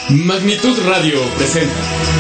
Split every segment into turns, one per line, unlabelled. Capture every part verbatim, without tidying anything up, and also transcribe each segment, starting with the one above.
Magnitud Radio presenta.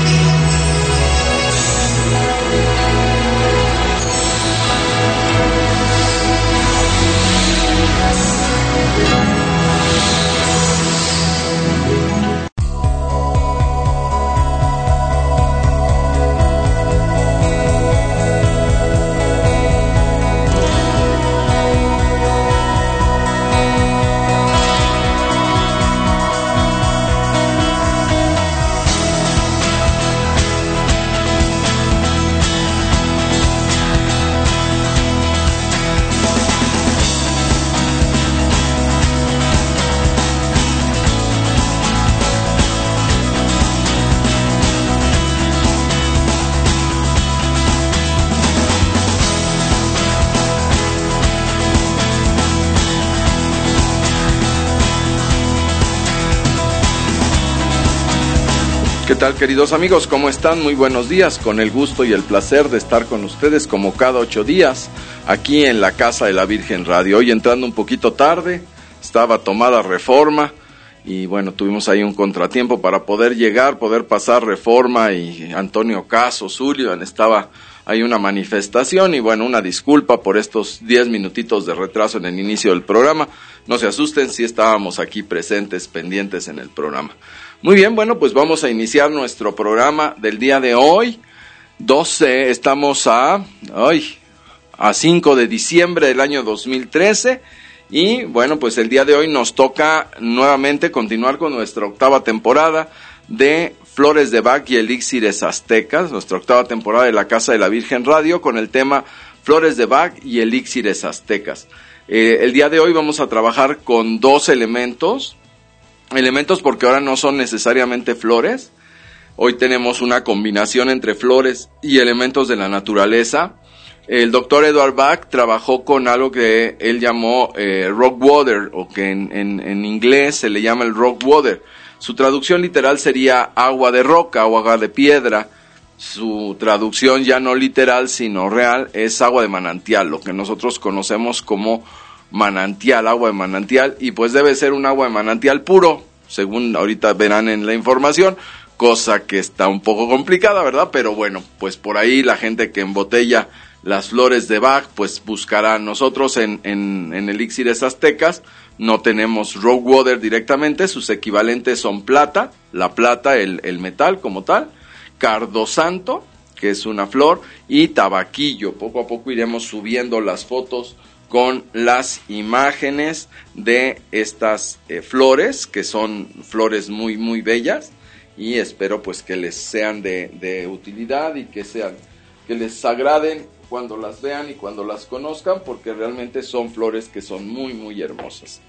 ¿Qué tal, queridos amigos? ¿Cómo están? Muy buenos días, con el gusto y el placer de estar con ustedes como cada ocho días aquí en la Casa de la Virgen Radio. Hoy entrando un poquito tarde, estaba tomada Reforma y bueno, tuvimos ahí un contratiempo para poder llegar, poder pasar Reforma y Antonio Caso, Sullivan, estaba ahí una manifestación y bueno, una disculpa por estos diez minutitos de retraso en el inicio del programa. No se asusten, sí estábamos aquí presentes, pendientes en el programa. Muy bien, bueno, pues vamos a iniciar nuestro programa del día de hoy, doce, estamos a, ay, a cinco de diciembre del año dos mil trece, y bueno, pues el día de hoy nos toca nuevamente continuar con nuestra octava temporada de Flores de Bach y Elixires Aztecas, nuestra octava temporada de la Casa de la Virgen Radio, con el tema Flores de Bach y Elixires Aztecas. Eh, el día de hoy vamos a trabajar con dos elementos, Elementos porque ahora no son necesariamente flores. Hoy tenemos una combinación entre flores y elementos de la naturaleza. El doctor Edward Bach trabajó con algo que él llamó eh, rock water, o que en, en, en inglés se le llama el rock water. Su traducción literal sería agua de roca o agua de piedra. Su traducción ya no literal sino real es agua de manantial, lo que nosotros conocemos como manantial, agua de manantial, y pues debe ser un agua de manantial puro, según ahorita verán en la información, cosa que está un poco complicada, ¿verdad? Pero bueno, pues por ahí la gente que embotella las flores de Bach, pues buscará. Nosotros en, en, en Elixires Aztecas no tenemos rock water directamente, sus equivalentes son plata, la plata, el, el metal como tal, cardosanto, que es una flor, y tabaquillo. Poco a poco iremos subiendo las fotos con las imágenes de estas eh, flores, que son flores muy muy bellas, y espero pues que les sean de, de utilidad y que sean, que les agraden cuando las vean y cuando las conozcan, porque realmente son flores que son muy muy hermosas.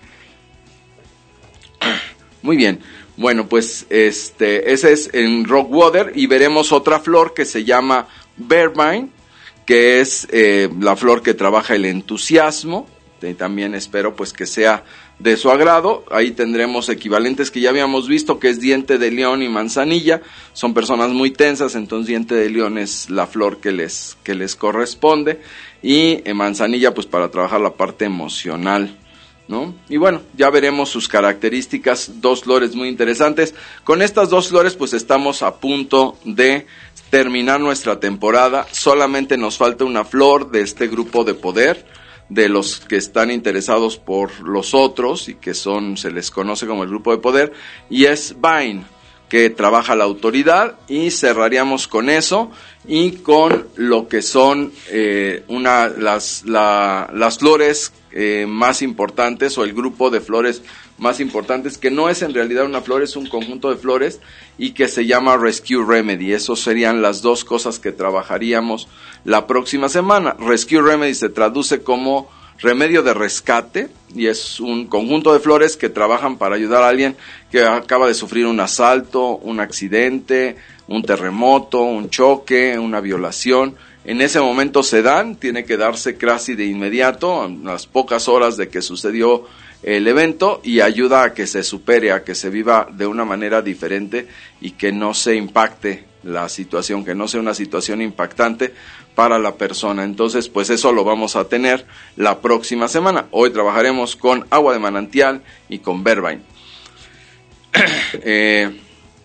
Muy bien, bueno pues este ese es en rock water, y veremos otra flor que se llama verbine, que es eh, la flor que trabaja el entusiasmo, y también espero pues que sea de su agrado. Ahí tendremos equivalentes que ya habíamos visto, que es diente de león y manzanilla. Son personas muy tensas, entonces diente de león es la flor que les, que les corresponde, y eh, manzanilla pues para trabajar la parte emocional, ¿no? Y bueno, ya veremos sus características, dos flores muy interesantes. Con estas dos flores pues estamos a punto de terminar nuestra temporada. Solamente nos falta una flor de este grupo de poder, de los que están interesados por los otros y que son, se les conoce como el grupo de poder, y es Vine, que trabaja la autoridad, y cerraríamos con eso y con lo que son eh, una las la, las flores eh, más importantes, o el grupo de flores más importantes, que no es en realidad una flor, es un conjunto de flores, y que se llama Rescue Remedy. Esos serían las dos cosas que trabajaríamos la próxima semana. Rescue Remedy se traduce como remedio de rescate, y es un conjunto de flores que trabajan para ayudar a alguien que acaba de sufrir un asalto, un accidente, un terremoto, un choque, una violación. En ese momento se dan, tiene que darse casi de inmediato, a las pocas horas de que sucedió el evento, y ayuda a que se supere, a que se viva de una manera diferente y que no se impacte la situación, que no sea una situación impactante para la persona. Entonces, pues eso lo vamos a tener la próxima semana. Hoy trabajaremos con agua de manantial y con verbine. eh,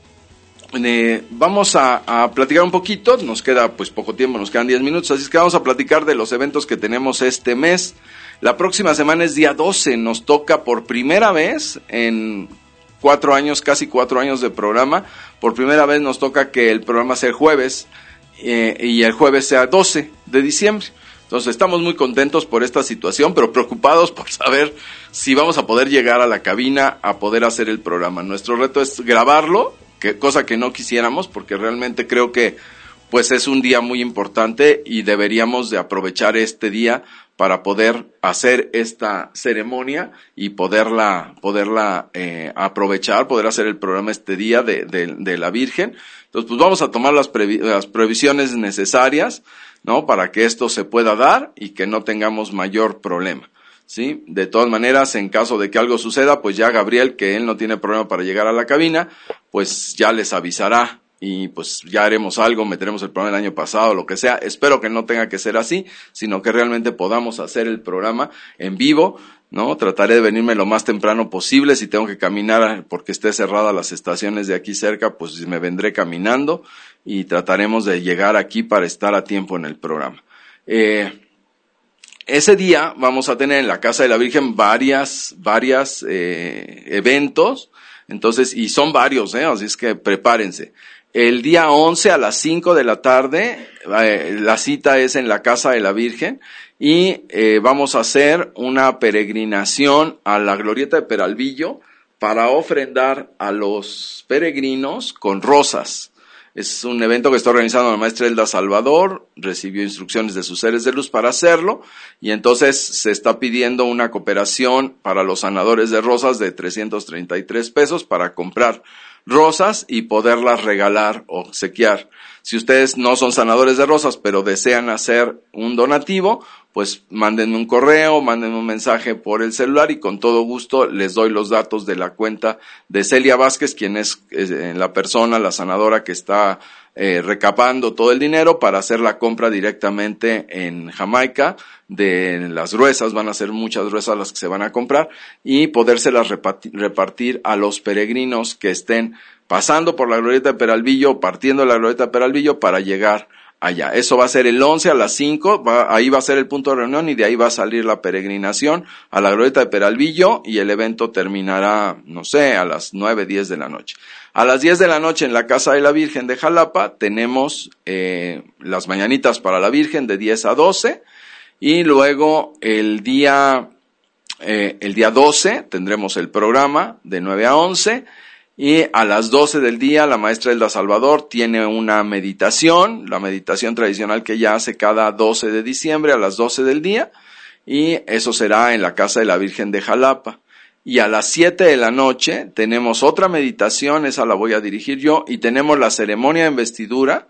Eh, vamos a, a platicar un poquito, nos queda pues poco tiempo, nos quedan diez minutos, así es que vamos a platicar de los eventos que tenemos este mes. La próxima semana es día doce, nos toca por primera vez en cuatro años, casi cuatro años de programa, por primera vez nos toca que el programa sea el jueves eh, y el jueves sea doce de diciembre. Entonces estamos muy contentos por esta situación, pero preocupados por saber si vamos a poder llegar a la cabina a poder hacer el programa. Nuestro reto es grabarlo, que, cosa que no quisiéramos, porque realmente creo que pues es un día muy importante y deberíamos de aprovechar este día para poder hacer esta ceremonia y poderla poderla eh, aprovechar, poder hacer el programa este día de, de, de la Virgen. Entonces pues vamos a tomar las, previ- las previsiones necesarias, ¿no? Para que esto se pueda dar y que no tengamos mayor problema, ¿sí? De todas maneras, en caso de que algo suceda, pues ya Gabriel, que él no tiene problema para llegar a la cabina, pues ya les avisará y pues ya haremos algo, meteremos el programa el año pasado, lo que sea. Espero que no tenga que ser así, sino que realmente podamos hacer el programa en vivo, ¿no? Trataré de venirme lo más temprano posible. Si tengo que caminar porque esté cerrada las estaciones de aquí cerca, pues me vendré caminando y trataremos de llegar aquí para estar a tiempo en el programa. Eh, ese día vamos a tener en la Casa de la Virgen varias, varias eh, eventos, entonces, y son varios, ¿eh? Así es que prepárense. El día once a las cinco de la tarde, eh, la cita es en la Casa de la Virgen y eh, vamos a hacer una peregrinación a la Glorieta de Peralvillo para ofrendar a los peregrinos con rosas. Es un evento que está organizando la maestra Elda Salvador, recibió instrucciones de sus seres de luz para hacerlo, y entonces se está pidiendo una cooperación para los sanadores de rosas de trescientos treinta y tres pesos para comprar rosas y poderlas regalar o obsequiar. Si ustedes no son sanadores de rosas, pero desean hacer un donativo, pues mándenme un correo, mándenme un mensaje por el celular y con todo gusto les doy los datos de la cuenta de Celia Vázquez, quien es eh, la persona, la sanadora que está eh, recapando todo el dinero para hacer la compra directamente en Jamaica de las gruesas. Van a ser muchas gruesas las que se van a comprar y podérselas repartir, repartir a los peregrinos que estén pasando por la Glorieta de Peralvillo, partiendo de la Glorieta de Peralvillo para llegar allá. Eso va a ser el once a las cinco, va, ahí va a ser el punto de reunión y de ahí va a salir la peregrinación a la Glorieta de Peralvillo y el evento terminará, no sé, a las nueve, diez de la noche. A las diez de la noche en la Casa de la Virgen de Jalapa tenemos eh, las mañanitas para la Virgen de diez a doce y luego el día, eh, el día doce tendremos el programa de nueve a once. Y a las doce del día la maestra Elda Salvador tiene una meditación, la meditación tradicional que ella hace cada doce de diciembre a las doce del día, y eso será en la Casa de la Virgen de Jalapa. Y a las siete de la noche tenemos otra meditación, esa la voy a dirigir yo, y tenemos la ceremonia de investidura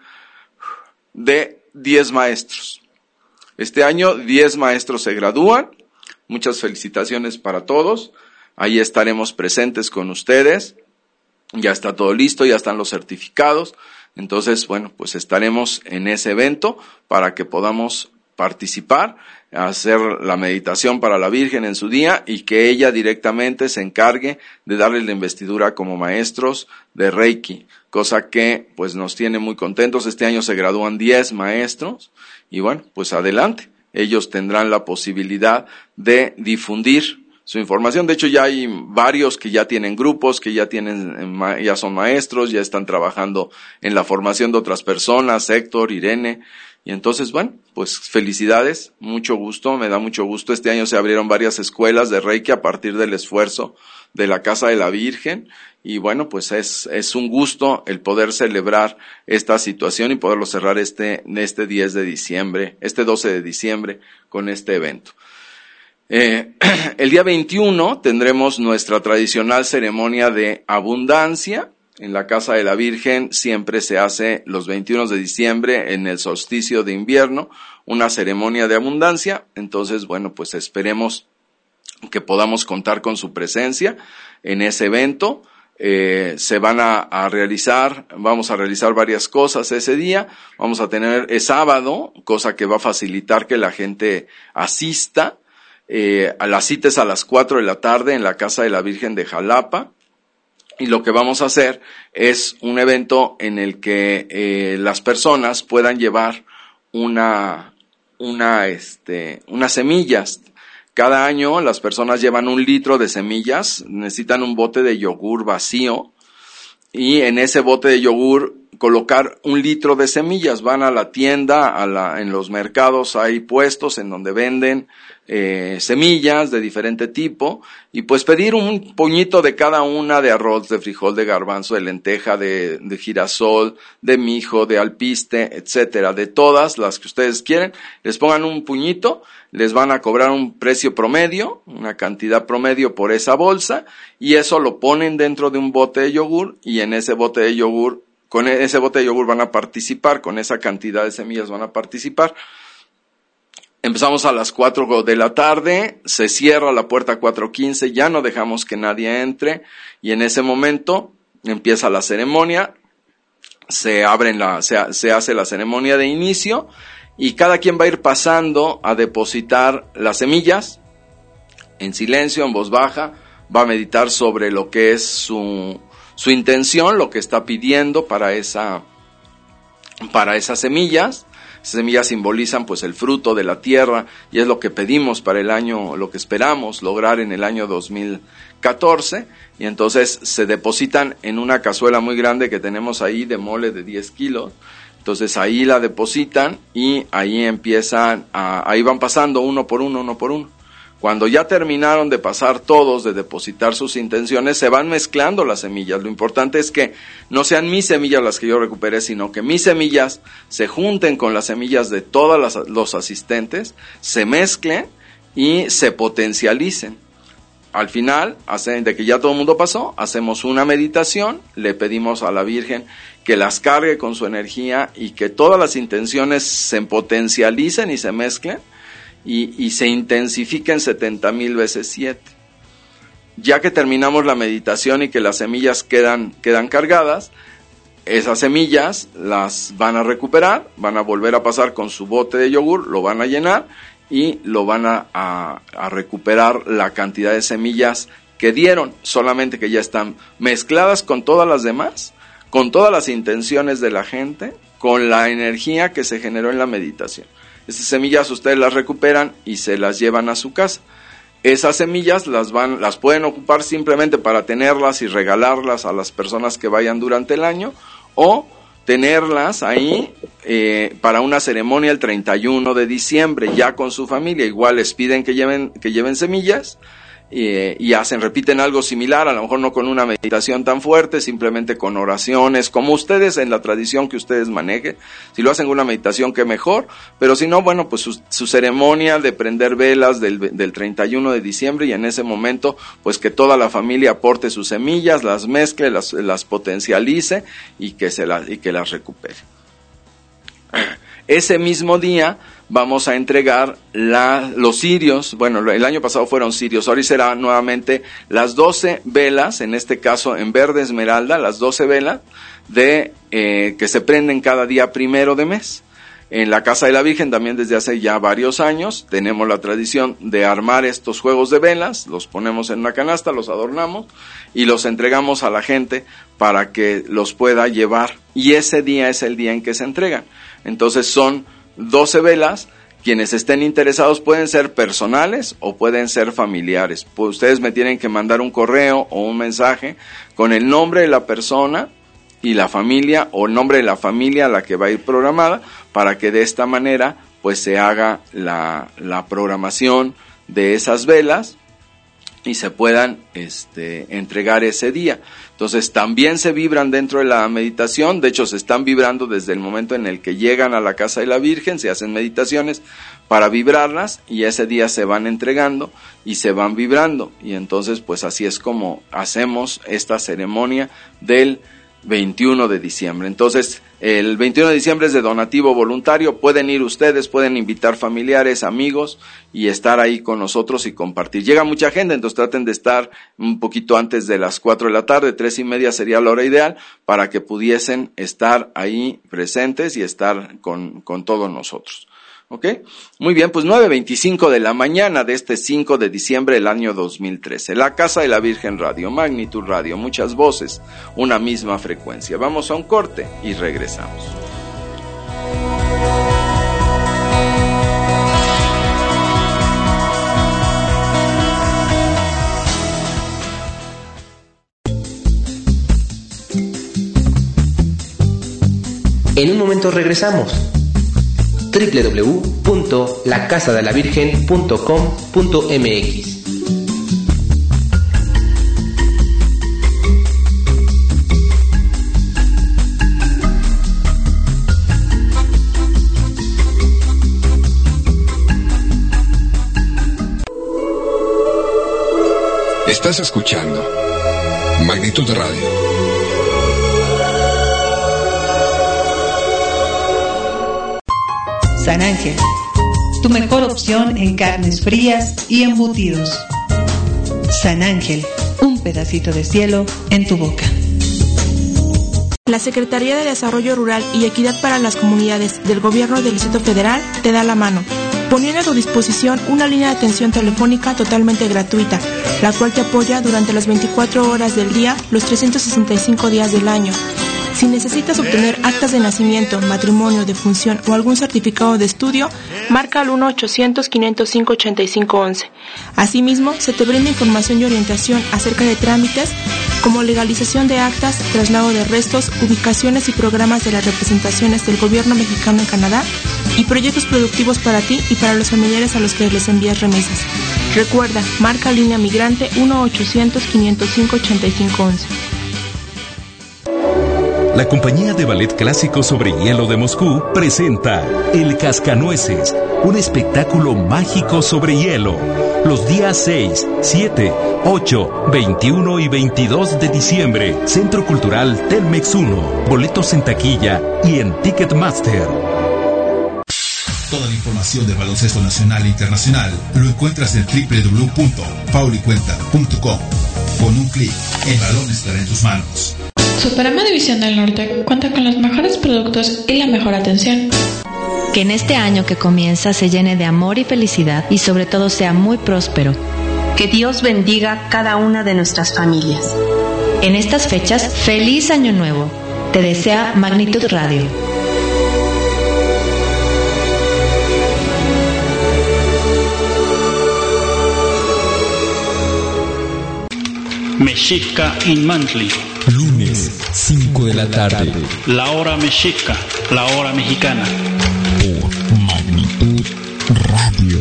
de diez maestros. Este año diez maestros se gradúan, muchas felicitaciones para todos, ahí estaremos presentes con ustedes. Ya está todo listo, ya están los certificados, entonces, bueno, pues estaremos en ese evento para que podamos participar, hacer la meditación para la Virgen en su día y que ella directamente se encargue de darle la investidura como maestros de Reiki, cosa que pues nos tiene muy contentos. Este año se gradúan diez maestros y bueno, pues adelante, ellos tendrán la posibilidad de difundir su información. De hecho, ya hay varios que ya tienen grupos, que ya tienen, ya son maestros, ya están trabajando en la formación de otras personas, Héctor, Irene, y entonces, bueno, pues felicidades, mucho gusto, me da mucho gusto. Este año se abrieron varias escuelas de Reiki a partir del esfuerzo de la Casa de la Virgen, y bueno, pues es, es un gusto el poder celebrar esta situación y poderlo cerrar este, este diez de diciembre, este doce de diciembre con este evento. Eh, el día veintiuno tendremos nuestra tradicional ceremonia de abundancia. En la Casa de la Virgen siempre se hace los veintiuno de diciembre en el solsticio de invierno una ceremonia de abundancia. Entonces, bueno, pues esperemos que podamos contar con su presencia en ese evento. Eh, se van a, a realizar, vamos a realizar varias cosas ese día. Vamos a tener, es sábado, cosa que va a facilitar que la gente asista. Eh, a las citas a las cuatro de la tarde en la Casa de la Virgen de Jalapa. Y lo que vamos a hacer es un evento en el que eh, las personas puedan llevar una, una, este, unas semillas. Cada año las personas llevan un litro de semillas, necesitan un bote de yogur vacío y en ese bote de yogur colocar un litro de semillas. Van a la tienda, a la, en los mercados hay puestos en donde venden eh, semillas de diferente tipo y pues pedir un puñito de cada una de arroz, de frijol, de garbanzo, de lenteja, de, de girasol, de mijo, de alpiste, etcétera, de todas las que ustedes quieren. Les pongan un puñito, les van a cobrar un precio promedio, una cantidad promedio por esa bolsa y eso lo ponen dentro de un bote de yogur y en ese bote de yogur Con ese bote de yogur van a participar, con esa cantidad de semillas van a participar. Empezamos a las cuatro de la tarde, se cierra la puerta a cuatro quince, ya no dejamos que nadie entre y en ese momento empieza la ceremonia, se abren la, se, se hace la ceremonia de inicio y cada quien va a ir pasando a depositar las semillas en silencio, en voz baja, va a meditar sobre lo que es su su intención, lo que está pidiendo para esa, para esas semillas. Esas semillas simbolizan pues el fruto de la tierra y es lo que pedimos para el año, lo que esperamos lograr en el año dos mil catorce y entonces se depositan en una cazuela muy grande que tenemos ahí de mole de diez kilos. Entonces ahí la depositan y ahí empiezan a, ahí van pasando uno por uno, uno por uno. Cuando ya terminaron de pasar todos, de depositar sus intenciones, se van mezclando las semillas. Lo importante es que no sean mis semillas las que yo recupere, sino que mis semillas se junten con las semillas de todos las, los asistentes, se mezclen y se potencialicen. Al final, de que ya todo el mundo pasó, hacemos una meditación, le pedimos a la Virgen que las cargue con su energía y que todas las intenciones se potencialicen y se mezclen. Y, y se intensifiquen setenta mil veces siete. Ya que terminamos la meditación y que las semillas quedan, quedan cargadas, esas semillas las van a recuperar, van a volver a pasar con su bote de yogur, lo van a llenar y lo van a, a, a recuperar la cantidad de semillas que dieron, solamente que ya están mezcladas con todas las demás, con todas las intenciones de la gente, con la energía que se generó en la meditación. Estas semillas ustedes las recuperan y se las llevan a su casa. Esas semillas las van, las pueden ocupar simplemente para tenerlas y regalarlas a las personas que vayan durante el año o tenerlas ahí eh, para una ceremonia el treinta y uno de diciembre ya con su familia. Igual les piden que lleven, que lleven semillas eh, y hacen, repiten algo similar, a lo mejor no con una meditación tan fuerte, simplemente con oraciones, como ustedes en la tradición que ustedes manejen. Si lo hacen con una meditación, qué mejor, pero si no, bueno, pues su, su ceremonia de prender velas del, del treinta y uno de diciembre y en ese momento, pues que toda la familia aporte sus semillas, las mezcle, las, las potencialice y que, se las, y que las recupere. Ese mismo día vamos a entregar la, los cirios, bueno, el año pasado fueron cirios, ahora será nuevamente las doce velas, en este caso en verde esmeralda, las doce velas de eh, que se prenden cada día primero de mes. En la Casa de la Virgen también desde hace ya varios años tenemos la tradición de armar estos juegos de velas, los ponemos en una canasta, los adornamos y los entregamos a la gente para que los pueda llevar y ese día es el día en que se entregan. Entonces son doce velas, quienes estén interesados pueden ser personales o pueden ser familiares. Pues ustedes me tienen que mandar un correo o un mensaje con el nombre de la persona y la familia o el nombre de la familia a la que va a ir programada para que de esta manera pues se haga la, la programación de esas velas y se puedan este, entregar ese día. Entonces también se vibran dentro de la meditación, de hecho se están vibrando desde el momento en el que llegan a la Casa de la Virgen, se hacen meditaciones para vibrarlas y ese día se van entregando y se van vibrando y entonces pues así es como hacemos esta ceremonia del veintiuno de diciembre. Entonces, el veintiuno de diciembre es de donativo voluntario, pueden ir ustedes, pueden invitar familiares, amigos y estar ahí con nosotros y compartir. Llega mucha gente, entonces traten de estar un poquito antes de las cuatro de la tarde, tres y media sería la hora ideal para que pudiesen estar ahí presentes y estar con, con todos nosotros. ¿Ok? Muy bien, pues nueve veinticinco de la mañana de este cinco de diciembre del año dos mil trece. La Casa de la Virgen Radio, Magnitud Radio, muchas voces, una misma frecuencia. Vamos a un corte y regresamos.
En un momento regresamos. doble u doble u doble u punto la casa de la virgen punto com punto m x.
Estás escuchando Magnitud Radio.
San Ángel, tu mejor opción en carnes frías y embutidos. San Ángel, un pedacito de cielo en tu boca.
La Secretaría de Desarrollo Rural y Equidad para las Comunidades del Gobierno del Distrito Federal te da la mano, poniendo a tu disposición una línea de atención telefónica totalmente gratuita, la cual te apoya durante las veinticuatro horas del día, los trescientos sesenta y cinco días del año. Si necesitas obtener actas de nacimiento, matrimonio, defunción o algún certificado de estudio, marca al uno ochocientos, quinientos cinco, ochenta y cinco once. Asimismo, se te brinda información y orientación acerca de trámites como legalización de actas, traslado de restos, ubicaciones y programas de las representaciones del gobierno mexicano en Canadá y proyectos productivos para ti y para los familiares a los que les envías remesas. Recuerda, marca línea migrante uno ochocientos, quinientos cinco, ochenta y cinco once.
La compañía de ballet clásico sobre hielo de Moscú presenta El Cascanueces, un espectáculo mágico sobre hielo. Los días seis, siete, ocho, veintiuno y veintidós de diciembre, Centro Cultural Telmex uno. Boletos en taquilla y en Ticketmaster.
Toda la información del baloncesto nacional e internacional lo encuentras en doble u doble u doble u punto paulicuenta punto com. Con un clic, el balón estará en tus manos.
Superama División del Norte cuenta con los mejores productos y la mejor atención.
Que en este año que comienza se llene de amor y felicidad y sobre todo sea muy próspero.
Que Dios bendiga cada una de nuestras familias.
En estas fechas, feliz año nuevo. Te desea Magnitud Radio.
Mexica in Monthly.
Lunes, cinco de la tarde.
La hora mexica, la hora mexicana.
Por Magnitud Radio.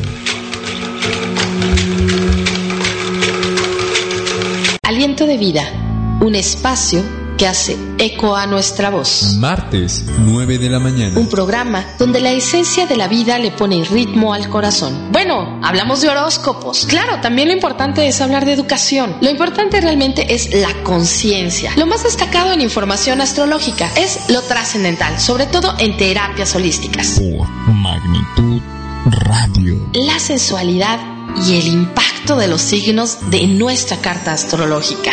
Aliento de vida, un espacio que hace eco a nuestra voz.
Martes, nueve de la mañana.
Un programa donde la esencia de la vida le pone ritmo al corazón. Bueno, hablamos de horóscopos. Claro, también lo importante es hablar de educación. Lo importante realmente es la conciencia. Lo más destacado en información astrológica es lo trascendental, sobre todo en terapias holísticas.
Por Magnitud Radio.
La sensualidad y el impacto de los signos de nuestra carta astrológica.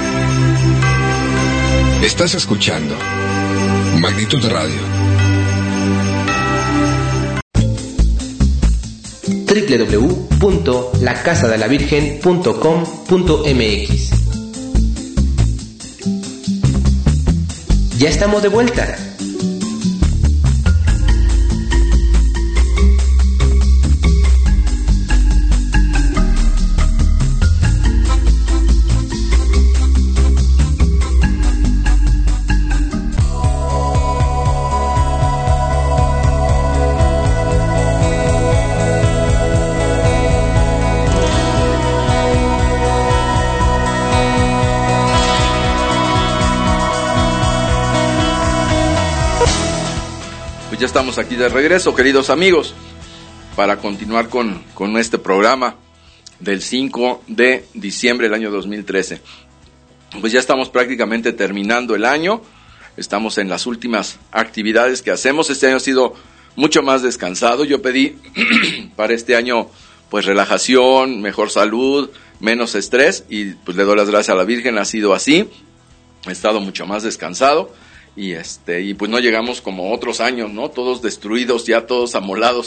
Estás escuchando Magnitud Radio.
doble u doble u doble u punto la casa de la virgen punto com punto m x. Ya estamos de vuelta.
Ya estamos aquí de regreso, queridos amigos, para continuar con, con este programa del cinco de diciembre del año dos mil trece. Pues ya estamos prácticamente terminando el año, estamos en las últimas actividades que hacemos. Este año ha sido mucho más descansado. Yo pedí para este año pues relajación, mejor salud, menos estrés, y pues le doy las gracias a la Virgen, ha sido así. He estado mucho más descansado. Y este y pues no llegamos como otros años, ¿no? Todos destruidos, ya todos amolados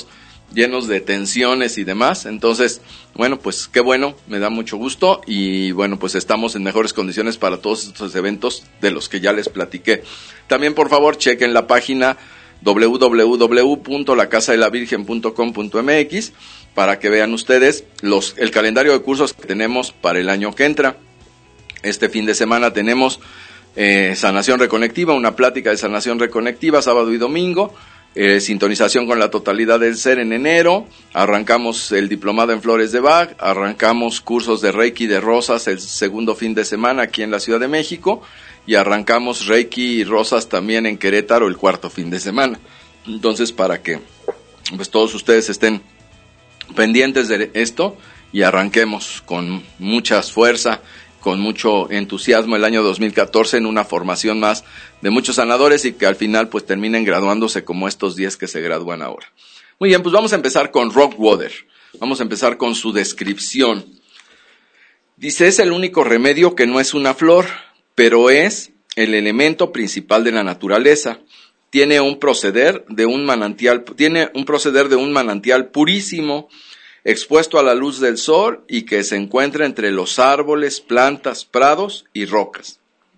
llenos de tensiones y demás. Entonces, bueno, pues qué bueno, me da mucho gusto y bueno, pues estamos en mejores condiciones para todos estos eventos de los que ya les platiqué. También, por favor, chequen la página doble u doble u doble u punto la casa de la virgen punto com punto m x para que vean ustedes los el calendario de cursos que tenemos para el año que entra. Este fin de semana tenemos eh, sanación reconectiva, una plática de sanación reconectiva, sábado y domingo. Eh, sintonización con la totalidad del ser en enero, arrancamos el diplomado en flores de Bach, arrancamos cursos de Reiki de Rosas el segundo fin de semana aquí en la Ciudad de México y arrancamos Reiki y Rosas también en Querétaro el cuarto fin de semana. Entonces, para que pues todos ustedes estén pendientes de esto y arranquemos con mucha fuerza, con mucho entusiasmo el año dos mil catorce en una formación más de muchos sanadores y que al final pues terminen graduándose como estos diez que se gradúan ahora. Muy bien, pues vamos a empezar con Rockwater. Vamos a empezar con su descripción. Dice, es el único remedio que no es una flor, pero es el elemento principal de la naturaleza. Tiene un proceder de un manantial, tiene un proceder de un manantial purísimo, expuesto a la luz del sol y que se encuentra entre los árboles, plantas, prados y rocas.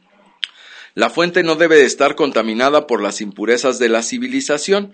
La fuente no debe de estar contaminada por las impurezas de la civilización.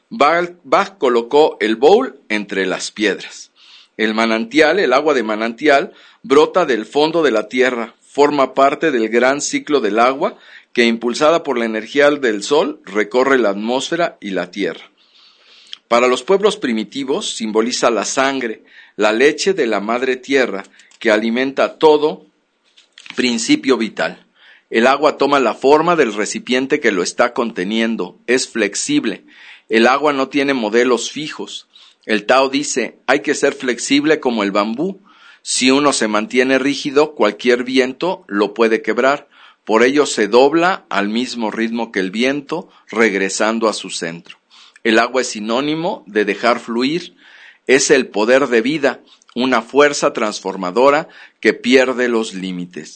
Bach colocó el bowl entre las piedras. El manantial, el agua de manantial, brota del fondo de la tierra, forma parte del gran ciclo del agua que, impulsada por la energía del sol, recorre la atmósfera y la tierra. Para los pueblos primitivos simboliza la sangre, la leche de la madre tierra que alimenta todo principio vital. El agua toma la forma del recipiente que lo está conteniendo, es flexible. El agua no tiene modelos fijos. El Tao dice, hay que ser flexible como el bambú. Si uno se mantiene rígido, cualquier viento lo puede quebrar. Por ello se dobla al mismo ritmo que el viento, regresando a su centro. El agua es sinónimo de dejar fluir, es el poder de vida, una fuerza transformadora que pierde los límites.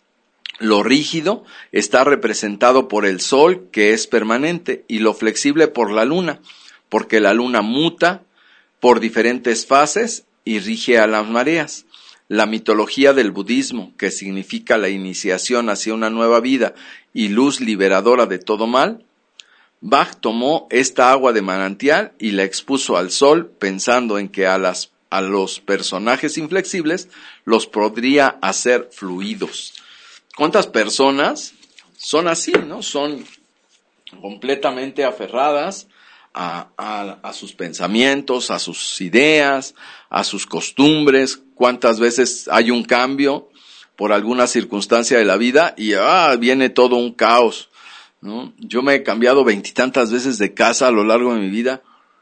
Lo rígido está representado por el sol, que es permanente, y lo flexible por la luna, porque la luna muta por diferentes fases y rige a las mareas. La mitología del budismo, que significa la iniciación hacia una nueva vida y luz liberadora de todo mal, Bach tomó esta agua de manantial y la expuso al sol pensando en que a, las, a los personajes inflexibles los podría hacer fluidos. ¿Cuántas personas son así, no? Son completamente aferradas a, a, a sus pensamientos, a sus ideas, a sus costumbres. ¿Cuántas veces hay un cambio por alguna circunstancia de la vida y ah, viene todo un caos? ¿No? Yo me he cambiado veintitantas veces de casa a lo largo de mi vida.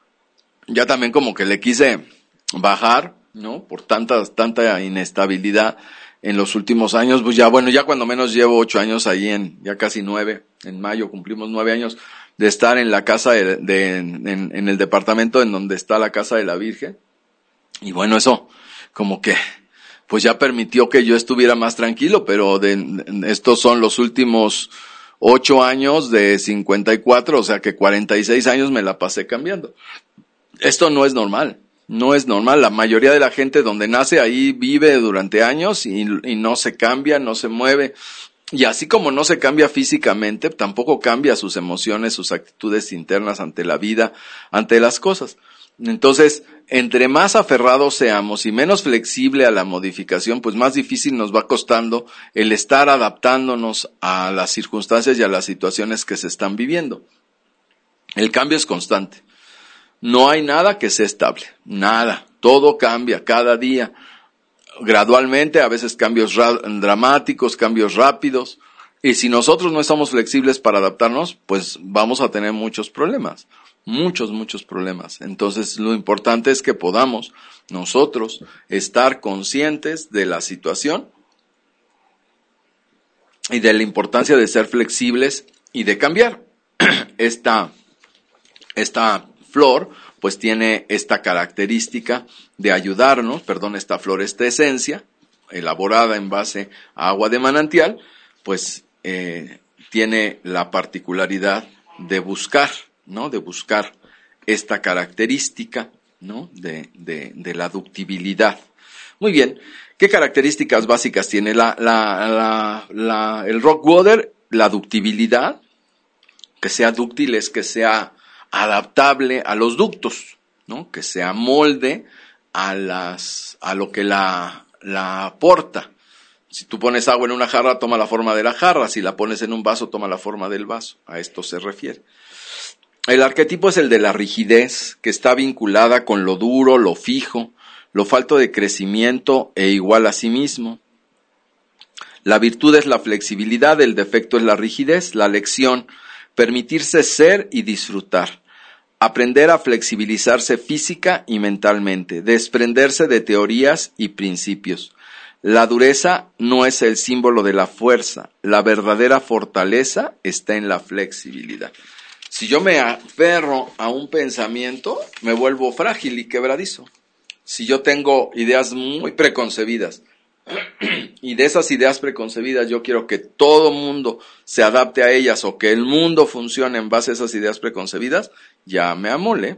Ya también como que le quise bajar, ¿no? Por tanta, tanta inestabilidad en los últimos años. Pues ya, bueno, ya cuando menos llevo ocho años ahí en, ya casi nueve. En mayo cumplimos nueve años de estar en la casa de, de en, en, en el departamento en donde está la casa de la Virgen. Y bueno, eso como que pues ya permitió que yo estuviera más tranquilo, pero de, de estos son los últimos ocho años de cincuenta y cuatro, o sea que cuarenta y seis años me la pasé cambiando. Esto no es normal, no es normal. La mayoría de la gente donde nace ahí vive durante años y, y no se cambia, no se mueve. Y así como no se cambia físicamente, tampoco cambia sus emociones, sus actitudes internas ante la vida, ante las cosas. Entonces, entre más aferrados seamos y menos flexible a la modificación, pues más difícil nos va costando el estar adaptándonos a las circunstancias y a las situaciones que se están viviendo. El cambio es constante. No hay nada que sea estable, nada. Todo cambia cada día, gradualmente, a veces cambios ra- dramáticos, cambios rápidos. Y si nosotros no estamos flexibles para adaptarnos, pues vamos a tener muchos problemas. Muchos, muchos problemas. Entonces, lo importante es que podamos nosotros estar conscientes de la situación y de la importancia de ser flexibles y de cambiar. Esta, esta flor, pues tiene esta característica de ayudarnos, perdón, esta flor, esta esencia, elaborada en base a agua de manantial, pues eh, tiene la particularidad de buscar, ¿no? De buscar esta característica ¿no? De, de, de la ductibilidad. Muy bien. ¿Qué características básicas tiene la, la, la, la, el rock water? La ductibilidad, que sea dúctil es que sea adaptable a los ductos, ¿no? Que se amolde a las, a lo que la, la aporta. Si tú pones agua en una jarra, toma la forma de la jarra. Si la pones en un vaso, toma la forma del vaso. A esto se refiere. El arquetipo es el de la rigidez, que está vinculada con lo duro, lo fijo, lo falto de crecimiento e igual a sí mismo. La virtud es la flexibilidad, el defecto es la rigidez, la lección, permitirse ser y disfrutar. Aprender a flexibilizarse física y mentalmente, desprenderse de teorías y principios. La dureza no es el símbolo de la fuerza, la verdadera fortaleza está en la flexibilidad. Si yo me aferro a un pensamiento, me vuelvo frágil y quebradizo. Si yo tengo ideas muy preconcebidas, y de esas ideas preconcebidas yo quiero que todo mundo se adapte a ellas o que el mundo funcione en base a esas ideas preconcebidas, ya me amolé.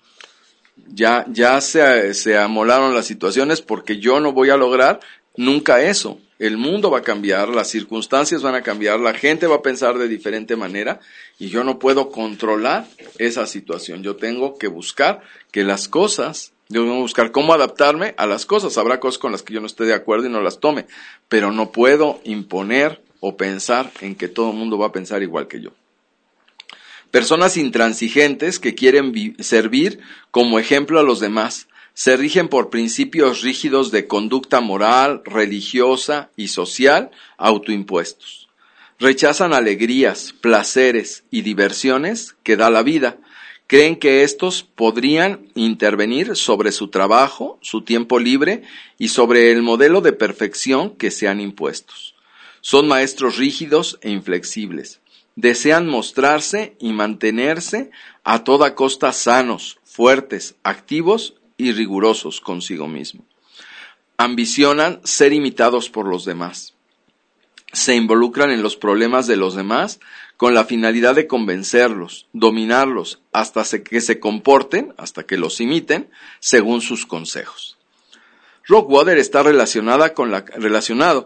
Ya, ya se, se amolaron las situaciones porque yo no voy a lograr nunca eso. El mundo va a cambiar, las circunstancias van a cambiar, la gente va a pensar de diferente manera y yo no puedo controlar esa situación. Yo tengo que buscar que las cosas, yo tengo que buscar cómo adaptarme a las cosas. Habrá cosas con las que yo no esté de acuerdo y no las tome, pero no puedo imponer o pensar en que todo el mundo va a pensar igual que yo. Personas intransigentes que quieren vi- servir como ejemplo a los demás. Se rigen por principios rígidos de conducta moral, religiosa y social autoimpuestos. Rechazan alegrías, placeres y diversiones que da la vida. Creen que estos podrían intervenir sobre su trabajo, su tiempo libre y sobre el modelo de perfección que se han impuesto. Son maestros rígidos e inflexibles. Desean mostrarse y mantenerse a toda costa sanos, fuertes, activos y rigurosos consigo mismo. Ambicionan ser imitados por los demás. Se involucran en los problemas de los demás con la finalidad de convencerlos, dominarlos, hasta que se comporten, hasta que los imiten, según sus consejos. Rockwater está relacionada con la, relacionado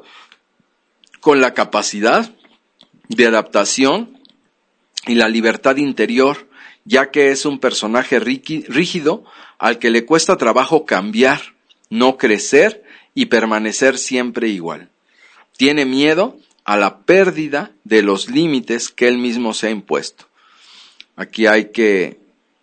con la capacidad de adaptación y la libertad interior, ya que es un personaje rígido al que le cuesta trabajo cambiar, no crecer y permanecer siempre igual. Tiene miedo a la pérdida de los límites que él mismo se ha impuesto. Aquí hay que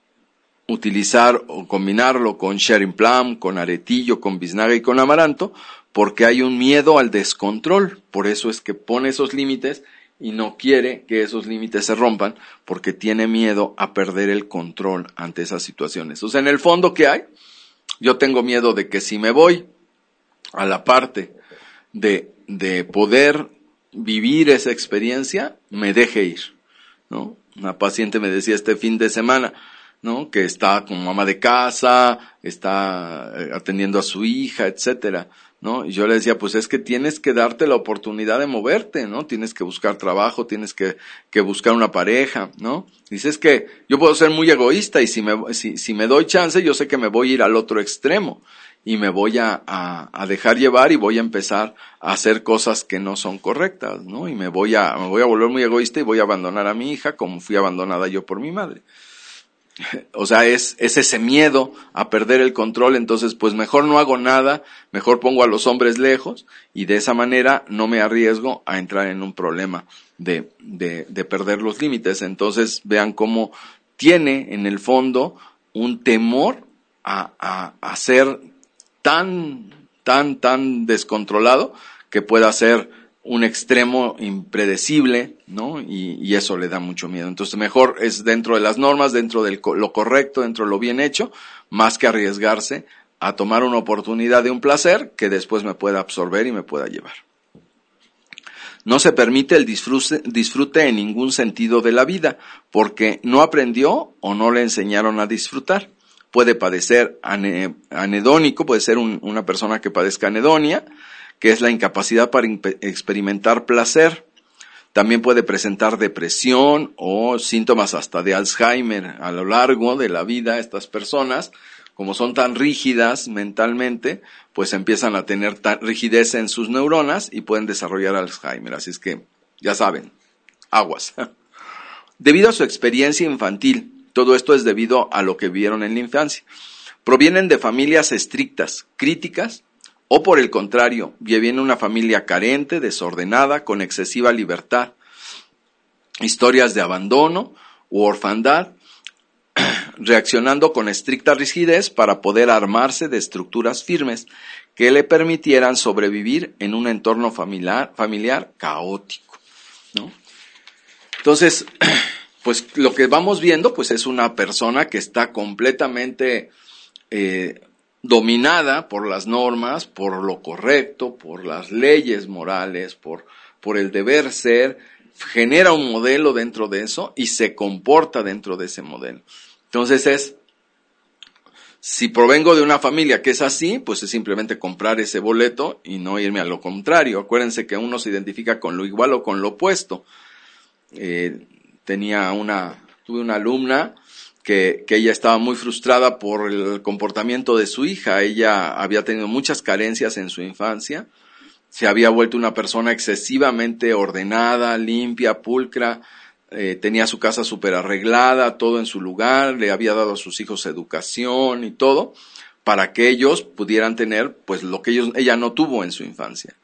utilizar o combinarlo con Sherry Plum, con Aretillo, con Biznaga y con Amaranto, porque hay un miedo al descontrol. Por eso es que pone esos límites y no quiere que esos límites se rompan, porque tiene miedo a perder el control ante esas situaciones. O sea, en el fondo, ¿qué hay? Yo tengo miedo de que si me voy a la parte de, de poder vivir esa experiencia, me deje ir, ¿no? Una paciente me decía este fin de semana, ¿no? Que está como ama de casa, está atendiendo a su hija, etcétera, ¿no? Y yo le decía, pues es que tienes que darte la oportunidad de moverte, ¿no? Tienes que buscar trabajo, tienes que, que buscar una pareja, ¿no? Dices que yo puedo ser muy egoísta y si me, si, si me doy chance, yo sé que me voy a ir al otro extremo y me voy a, a, a dejar llevar y voy a empezar a hacer cosas que no son correctas, ¿no? Y me voy a, me voy a volver muy egoísta y voy a abandonar a mi hija como fui abandonada yo por mi madre. O sea, es, es ese miedo a perder el control, entonces pues mejor no hago nada, mejor pongo a los hombres lejos y de esa manera no me arriesgo a entrar en un problema de, de, de perder los límites. Entonces vean cómo tiene en el fondo un temor a, a, a ser tan, tan, tan descontrolado que pueda ser un extremo impredecible, ¿no? Y, y eso le da mucho miedo. Entonces mejor es dentro de las normas, dentro de lo correcto, dentro de lo bien hecho, más que arriesgarse a tomar una oportunidad de un placer que después me pueda absorber y me pueda llevar. No se permite el disfrute, disfrute en ningún sentido de la vida, porque no aprendió o no le enseñaron a disfrutar. Puede padecer ane, anedónico, puede ser un, una persona que padezca anedonia, que es la incapacidad para experimentar placer. También puede presentar depresión o síntomas hasta de Alzheimer a lo largo de la vida estas personas, como son tan rígidas mentalmente, pues empiezan a tener tan rigidez en sus neuronas y pueden desarrollar Alzheimer. Así es que, ya saben, aguas. Debido a su experiencia infantil, todo esto es debido a lo que vivieron en la infancia. Provienen de familias estrictas, críticas, o por el contrario, viven en una familia carente, desordenada, con excesiva libertad. Historias de abandono u orfandad, reaccionando con estricta rigidez para poder armarse de estructuras firmes que le permitieran sobrevivir en un entorno familiar, familiar caótico, ¿no? Entonces, pues lo que vamos viendo, pues es una persona que está completamente eh, dominada por las normas, por lo correcto, por las leyes morales, por, por el deber ser, genera un modelo dentro de eso y se comporta dentro de ese modelo. Entonces es, si provengo de una familia que es así, pues es simplemente comprar ese boleto y no irme a lo contrario. Acuérdense que uno se identifica con lo igual o con lo opuesto. Eh, tenía una, tuve una alumna que, que ella estaba muy frustrada por el comportamiento de su hija. Ella había tenido muchas carencias en su infancia, se había vuelto una persona excesivamente ordenada, limpia, pulcra, eh, tenía su casa súper arreglada, todo en su lugar, le había dado a sus hijos educación y todo, para que ellos pudieran tener pues lo que ellos, ella no tuvo en su infancia.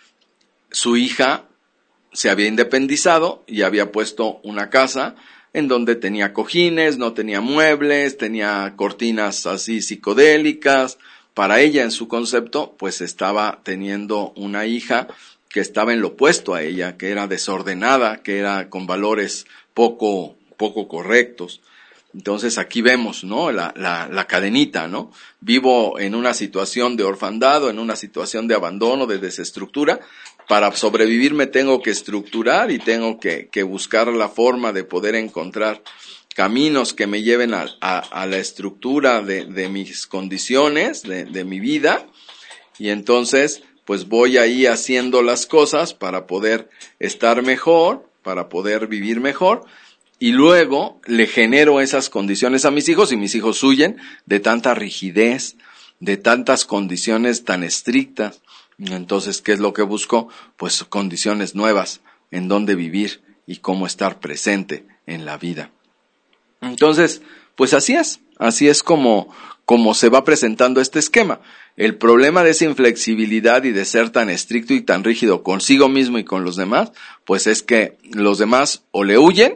Su hija se había independizado y había puesto una casa en donde tenía cojines, no tenía muebles, tenía cortinas así psicodélicas. Para ella, en su concepto, pues estaba teniendo una hija que estaba en lo opuesto a ella, que era desordenada, que era con valores poco, poco correctos. Entonces aquí vemos, ¿no? La, la, la cadenita, ¿no? Vivo en una situación de orfandad, en una situación de abandono, de desestructura. Para sobrevivir me tengo que estructurar y tengo que, que buscar la forma de poder encontrar caminos que me lleven a, a, a la estructura de, de mis condiciones, de, de mi vida. Y entonces, pues voy ahí haciendo las cosas para poder estar mejor, para poder vivir mejor. Y luego le genero esas condiciones a mis hijos y mis hijos huyen de tanta rigidez, de tantas condiciones tan estrictas. Entonces, ¿qué es lo que busco? Pues condiciones nuevas en donde vivir y cómo estar presente en la vida. Entonces, pues así es, así es como, como se va presentando este esquema. El problema de esa inflexibilidad y de ser tan estricto y tan rígido consigo mismo y con los demás, pues es que los demás o le huyen,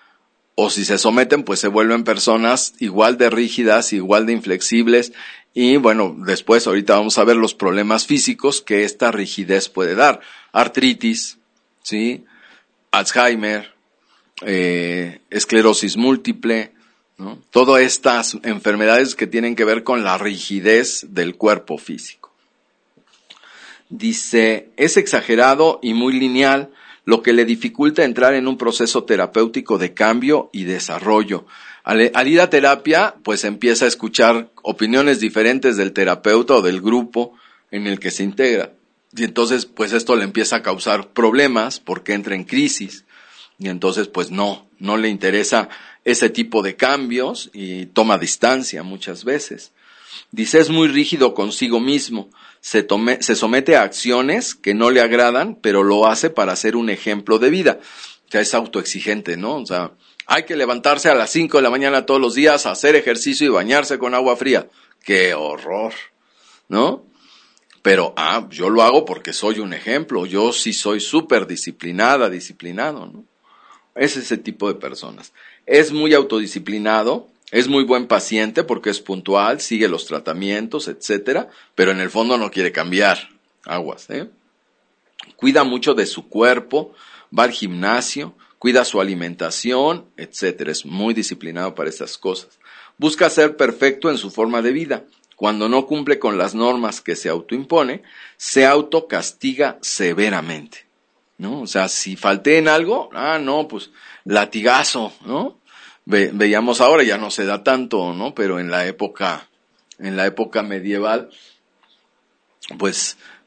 o si se someten, pues se vuelven personas igual de rígidas, igual de inflexibles. Y bueno, después ahorita vamos a ver los problemas físicos que esta rigidez puede dar. Artritis, ¿sí? Alzheimer, eh, esclerosis múltiple, ¿no? Todas estas enfermedades que tienen que ver con la rigidez del cuerpo físico. Dice, es exagerado y muy lineal, lo que le dificulta entrar en un proceso terapéutico de cambio y desarrollo. Al, al ir a terapia, pues empieza a escuchar opiniones diferentes del terapeuta o del grupo en el que se integra. Y entonces, pues esto le empieza a causar problemas porque entra en crisis. Y entonces, pues no, no le interesa ese tipo de cambios y toma distancia muchas veces. Dice, es muy rígido consigo mismo. Se, tome, se somete a acciones que no le agradan, pero lo hace para ser un ejemplo de vida. O sea, es autoexigente, ¿no? O sea, hay que levantarse a las cinco de la mañana todos los días, hacer ejercicio y bañarse con agua fría. ¡Qué horror! ¿No? Pero, ah, yo lo hago porque soy un ejemplo. Yo sí soy súper disciplinada, disciplinado, ¿no? Es ese tipo de personas. Es muy autodisciplinado, es muy buen paciente porque es puntual, sigue los tratamientos, etcétera, pero en el fondo no quiere cambiar. Aguas, ¿eh? Cuida mucho de su cuerpo, va al gimnasio, cuida su alimentación, etcétera. Es muy disciplinado para esas cosas. Busca ser perfecto en su forma de vida. Cuando no cumple con las normas que se autoimpone, se autocastiga severamente, ¿no? O sea, si falté en algo, ah, no, pues latigazo, ¿no? Ve, veíamos ahora, ya no se da tanto, ¿no? Pero en la época, en la época medieval, pues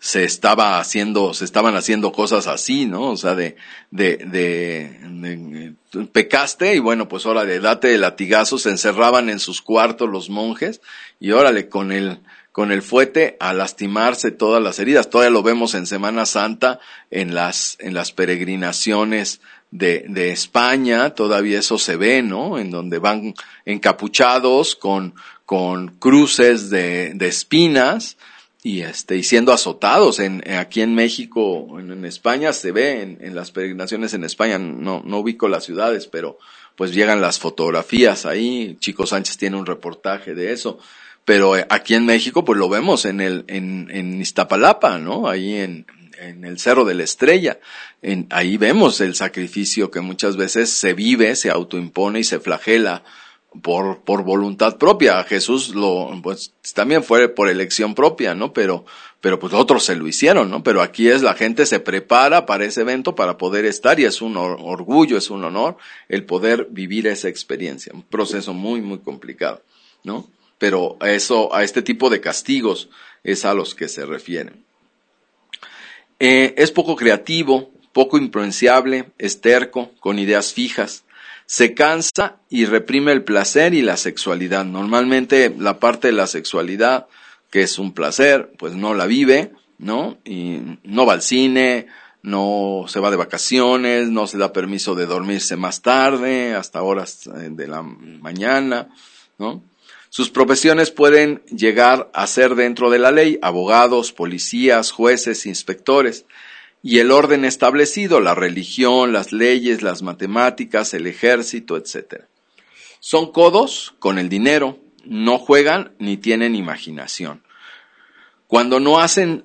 se estaba haciendo, se estaban haciendo cosas así, ¿no? O sea, de, de, de, de, de pecaste y bueno, pues órale, date de latigazos, se encerraban en sus cuartos los monjes y órale, con el, con el fuete a lastimarse todas las heridas. Todavía lo vemos en Semana Santa, en las, en las peregrinaciones de, de España, todavía eso se ve, ¿no? En donde van encapuchados con, con cruces de, de espinas, y este y siendo azotados. En aquí en México, en, en España se ve en, en las peregrinaciones en España, no no ubico las ciudades, pero pues llegan las fotografías ahí. Chico Sánchez tiene un reportaje de eso, pero aquí en México pues lo vemos en el en en Iztapalapa, ¿no? Ahí en en el Cerro de la Estrella, en, ahí vemos el sacrificio que muchas veces se vive, se autoimpone y se flagela por por voluntad propia. Jesús lo pues también fue por elección propia, ¿no? Pero pero pues otros se lo hicieron, ¿no? Pero aquí es la gente se prepara para ese evento para poder estar, y es un or- orgullo, es un honor el poder vivir esa experiencia, un proceso muy muy complicado, ¿no? Pero a eso, a este tipo de castigos es a los que se refieren. Eh, es poco creativo, poco influenciable, es terco, con ideas fijas. Se cansa y reprime el placer y la sexualidad. Normalmente la parte de la sexualidad, que es un placer, pues no la vive, ¿no? Y no va al cine, no se va de vacaciones, no se da permiso de dormirse más tarde, hasta horas de la mañana, ¿no? Sus profesiones pueden llegar a ser dentro de la ley: abogados, policías, jueces, inspectores. Y el orden establecido, la religión, las leyes, las matemáticas, el ejército, etcétera. Son codos con el dinero, no juegan ni tienen imaginación. Cuando no hacen...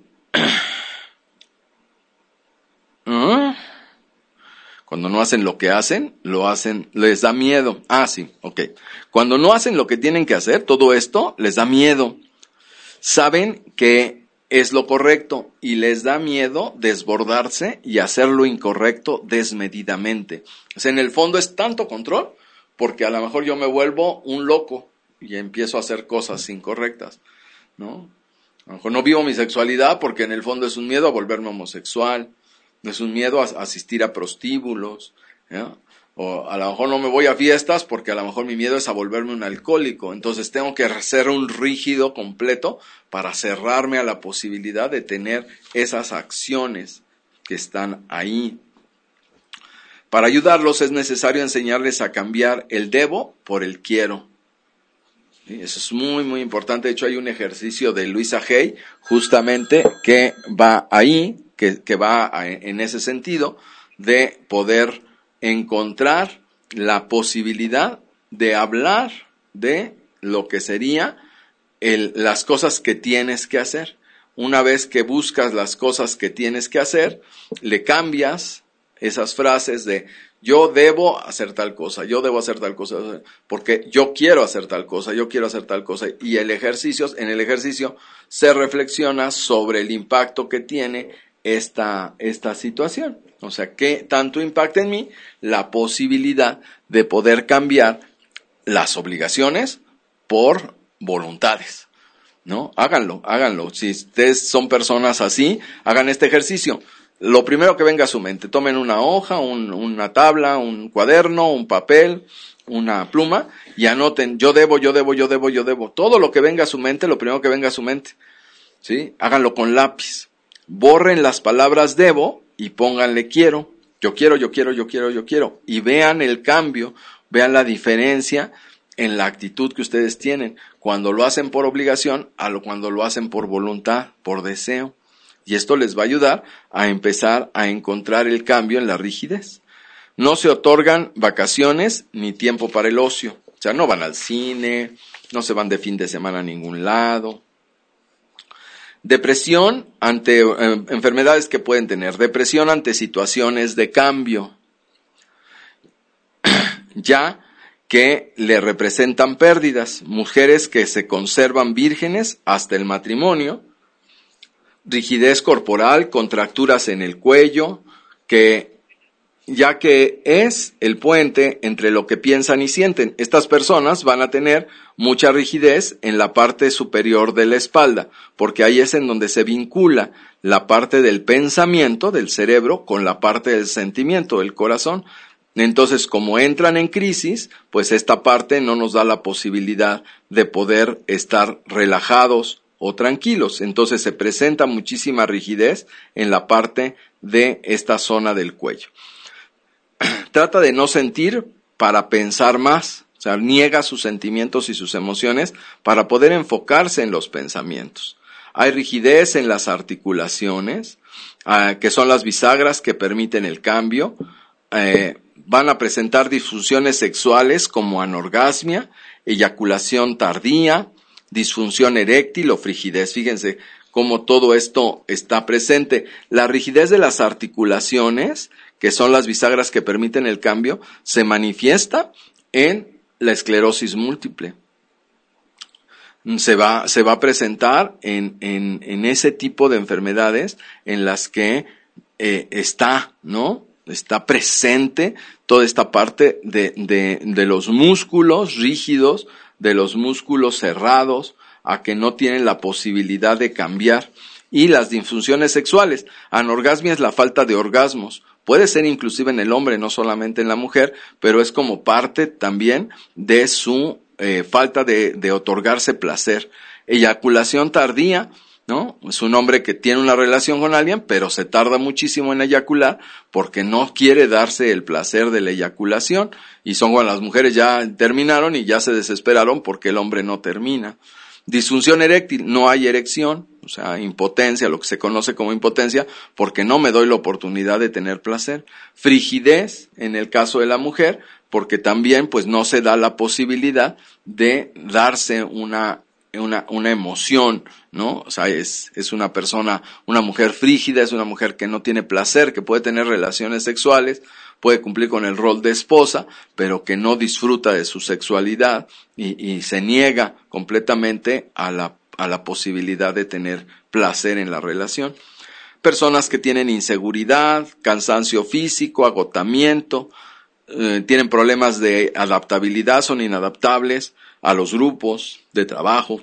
¿Ah? Cuando no hacen lo que hacen, lo hacen, les da miedo. Ah, sí, ok. Cuando no hacen lo que tienen que hacer, todo esto les da miedo. Saben que es lo correcto y les da miedo desbordarse y hacer lo incorrecto desmedidamente. O sea, en el fondo es tanto control, porque a lo mejor yo me vuelvo un loco y empiezo a hacer cosas incorrectas, ¿no? A lo mejor no vivo mi sexualidad porque en el fondo es un miedo a volverme homosexual, es un miedo a asistir a prostíbulos, ¿no? O a lo mejor no me voy a fiestas porque a lo mejor mi miedo es a volverme un alcohólico. Entonces tengo que ser un rígido completo para cerrarme a la posibilidad de tener esas acciones que están ahí. Para ayudarlos es necesario enseñarles a cambiar el debo por el quiero. ¿Sí? Eso es muy, muy importante. De hecho, hay un ejercicio de Luisa Hay justamente que va ahí, que, que va a, en ese sentido de poder encontrar la posibilidad de hablar de lo que sería el, las cosas que tienes que hacer. Una vez que buscas las cosas que tienes que hacer, le cambias esas frases de yo debo hacer tal cosa, yo debo hacer tal cosa, porque yo quiero hacer tal cosa, yo quiero hacer tal cosa. Y el ejercicio, en el ejercicio se reflexiona sobre el impacto que tiene esta, esta situación. O sea, ¿qué tanto impacta en mí? La posibilidad de poder cambiar las obligaciones por voluntades, ¿no? Háganlo, háganlo. Si ustedes son personas así, hagan este ejercicio. Lo primero que venga a su mente, tomen una hoja, un, una tabla, un cuaderno, un papel, una pluma y anoten, yo debo, yo debo, yo debo, yo debo. Todo lo que venga a su mente, lo primero que venga a su mente, ¿sí? Háganlo con lápiz. Borren las palabras debo y pónganle quiero. Yo quiero, yo quiero, yo quiero, yo quiero. Y vean el cambio, vean la diferencia en la actitud que ustedes tienen cuando lo hacen por obligación a lo cuando lo hacen por voluntad, por deseo. Y esto les va a ayudar a empezar a encontrar el cambio en la rigidez. No se otorgan vacaciones ni tiempo para el ocio. O sea, no van al cine, no se van de fin de semana a ningún lado. Depresión ante eh, enfermedades que pueden tener. Depresión ante situaciones de cambio. Ya que le representan pérdidas. Mujeres que se conservan vírgenes hasta el matrimonio. Rigidez corporal, contracturas en el cuello, que ya que es el puente entre lo que piensan y sienten. Estas personas van a tener mucha rigidez en la parte superior de la espalda, porque ahí es en donde se vincula la parte del pensamiento del cerebro con la parte del sentimiento del corazón. Entonces, como entran en crisis, pues esta parte no nos da la posibilidad de poder estar relajados o tranquilos. Entonces se presenta muchísima rigidez en la parte de esta zona del cuello. Trata de no sentir para pensar más, o sea, niega sus sentimientos y sus emociones para poder enfocarse en los pensamientos. Hay rigidez en las articulaciones, eh, que son las bisagras que permiten el cambio. Eh, van a presentar disfunciones sexuales como anorgasmia, eyaculación tardía, disfunción eréctil o frigidez. Fíjense cómo todo esto está presente. La rigidez de las articulaciones, que son las bisagras que permiten el cambio, se manifiesta en la esclerosis múltiple. Se va, se va a presentar en, en, en ese tipo de enfermedades en las que eh, está, ¿no? Está presente toda esta parte de, de, de los músculos rígidos, de los músculos cerrados, a que no tienen la posibilidad de cambiar. Y las disfunciones sexuales. Anorgasmia es la falta de orgasmos. Puede ser inclusive en el hombre, no solamente en la mujer, pero es como parte también de su eh, falta de, de otorgarse placer. Eyaculación tardía, ¿no? Es un hombre que tiene una relación con alguien, pero se tarda muchísimo en eyacular porque no quiere darse el placer de la eyaculación. Y son cuando las mujeres ya terminaron y ya se desesperaron porque el hombre no termina. Disfunción eréctil, no hay erección, o sea, impotencia, lo que se conoce como impotencia, porque no me doy la oportunidad de tener placer. Frigidez, en el caso de la mujer, porque también pues no se da la posibilidad de darse una una una emoción, ¿no? O sea, es es una persona, una mujer frígida, es una mujer que no tiene placer, que puede tener relaciones sexuales, puede cumplir con el rol de esposa, pero que no disfruta de su sexualidad y, y se niega completamente a la a la posibilidad de tener placer en la relación. Personas que tienen inseguridad, cansancio físico, agotamiento, eh, tienen problemas de adaptabilidad, son inadaptables a los grupos de trabajo,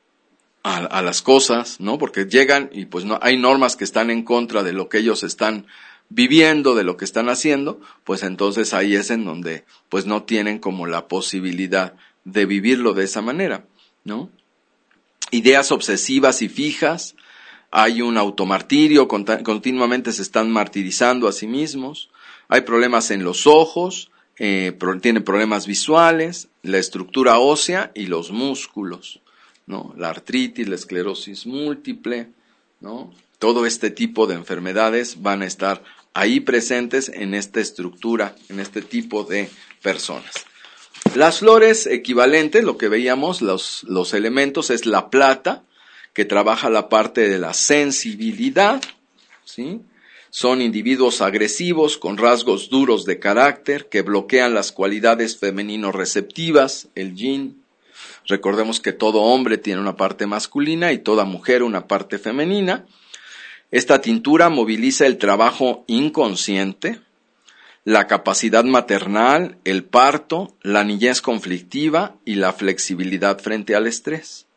a, a las cosas, ¿no? Porque llegan y pues no hay normas que están en contra de lo que ellos están viviendo, de lo que están haciendo, pues entonces ahí es en donde pues no tienen como la posibilidad de vivirlo de esa manera, ¿no? Ideas obsesivas y fijas, hay un automartirio, continuamente se están martirizando a sí mismos, hay problemas en los ojos, eh, pro, tienen problemas visuales, la estructura ósea y los músculos, ¿no? La artritis, la esclerosis múltiple, ¿no? Todo este tipo de enfermedades van a estar ahí presentes en esta estructura, en este tipo de personas. Las flores equivalentes, lo que veíamos, los, los elementos, es la plata, que trabaja la parte de la sensibilidad, ¿sí? Son individuos agresivos, con rasgos duros de carácter, que bloquean las cualidades femenino receptivas, el yin. Recordemos que todo hombre tiene una parte masculina y toda mujer una parte femenina. Esta tintura moviliza el trabajo inconsciente, la capacidad maternal, el parto, la niñez conflictiva y la flexibilidad frente al estrés.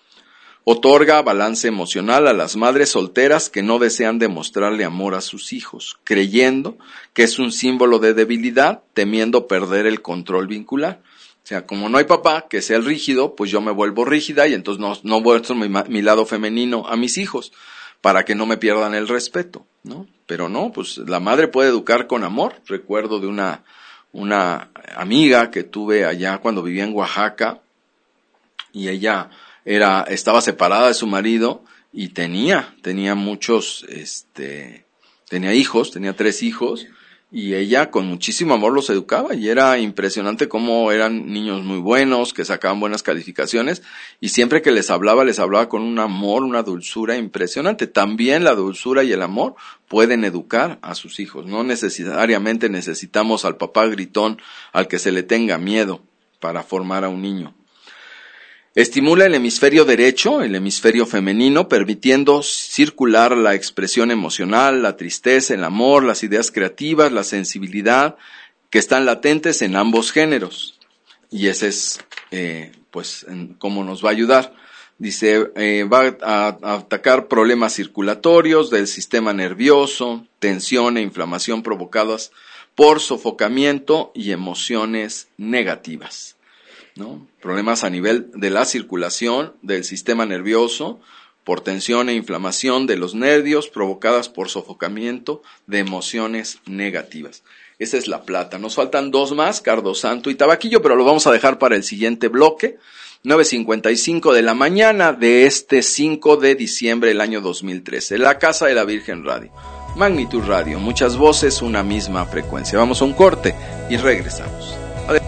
Otorga balance emocional a las madres solteras que no desean demostrarle amor a sus hijos, creyendo que es un símbolo de debilidad, temiendo perder el control vincular. O sea, como no hay papá que sea el rígido, pues yo me vuelvo rígida y entonces no, no muestro mi, mi lado femenino a mis hijos, para que no me pierdan el respeto, ¿no? Pero no, pues la madre puede educar con amor. Recuerdo de una, una amiga que tuve allá cuando vivía en Oaxaca, y ella era, estaba separada de su marido y tenía, tenía muchos, este, tenía hijos, tenía tres hijos, y ella con muchísimo amor los educaba, y era impresionante cómo eran niños muy buenos, que sacaban buenas calificaciones, y siempre que les hablaba, les hablaba con un amor, una dulzura impresionante. También la dulzura y el amor pueden educar a sus hijos. No necesariamente necesitamos al papá gritón al que se le tenga miedo para formar a un niño. Estimula el hemisferio derecho, el hemisferio femenino, permitiendo circular la expresión emocional, la tristeza, el amor, las ideas creativas, la sensibilidad, que están latentes en ambos géneros. Y ese es, eh, pues, en cómo nos va a ayudar. Dice, eh, va a, a atacar problemas circulatorios del sistema nervioso, tensión e inflamación provocadas por sofocamiento y emociones negativas, ¿no? Problemas a nivel de la circulación del sistema nervioso, por tensión e inflamación de los nervios provocadas por sofocamiento de emociones negativas. Esa es la plata. Nos faltan dos más, Cardo Santo y Tabaquillo, pero lo vamos a dejar para el siguiente bloque. nueve cincuenta y cinco de la mañana de este cinco de diciembre del año dos mil trece. La Casa de la Virgen Radio. Magnitud Radio. Muchas voces, una misma frecuencia. Vamos a un corte y regresamos. Adelante.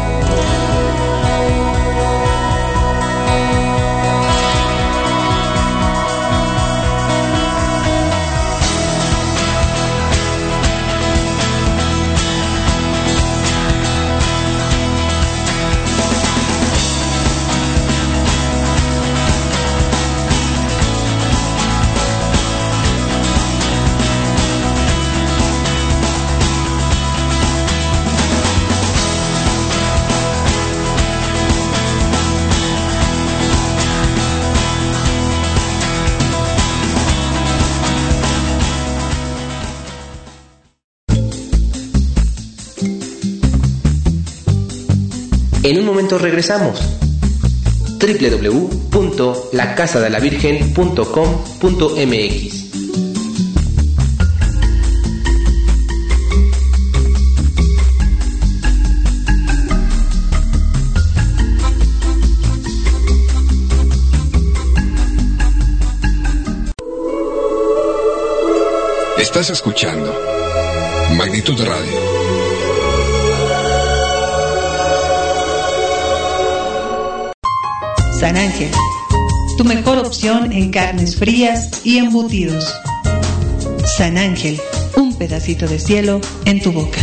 En un momento regresamos. doble u doble u doble u punto la casa de la virgen punto com punto m x.
Estás escuchando Magnitud Radio.
San Ángel, tu mejor opción en carnes frías y embutidos. San Ángel, un pedacito de cielo en tu boca.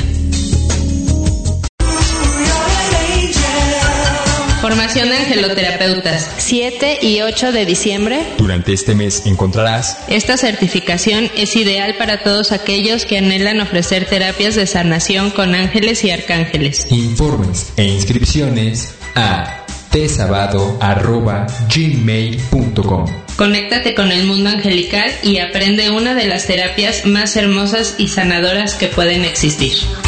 Formación de angeloterapeutas, siete y ocho de diciembre.
Durante este mes encontrarás.
Esta certificación es ideal para todos aquellos que anhelan ofrecer terapias de sanación con ángeles y arcángeles.
Informes e inscripciones a tesabado arroba gmail punto com.
Conéctate con el mundo angelical y aprende una de las terapias más hermosas y sanadoras que pueden existir.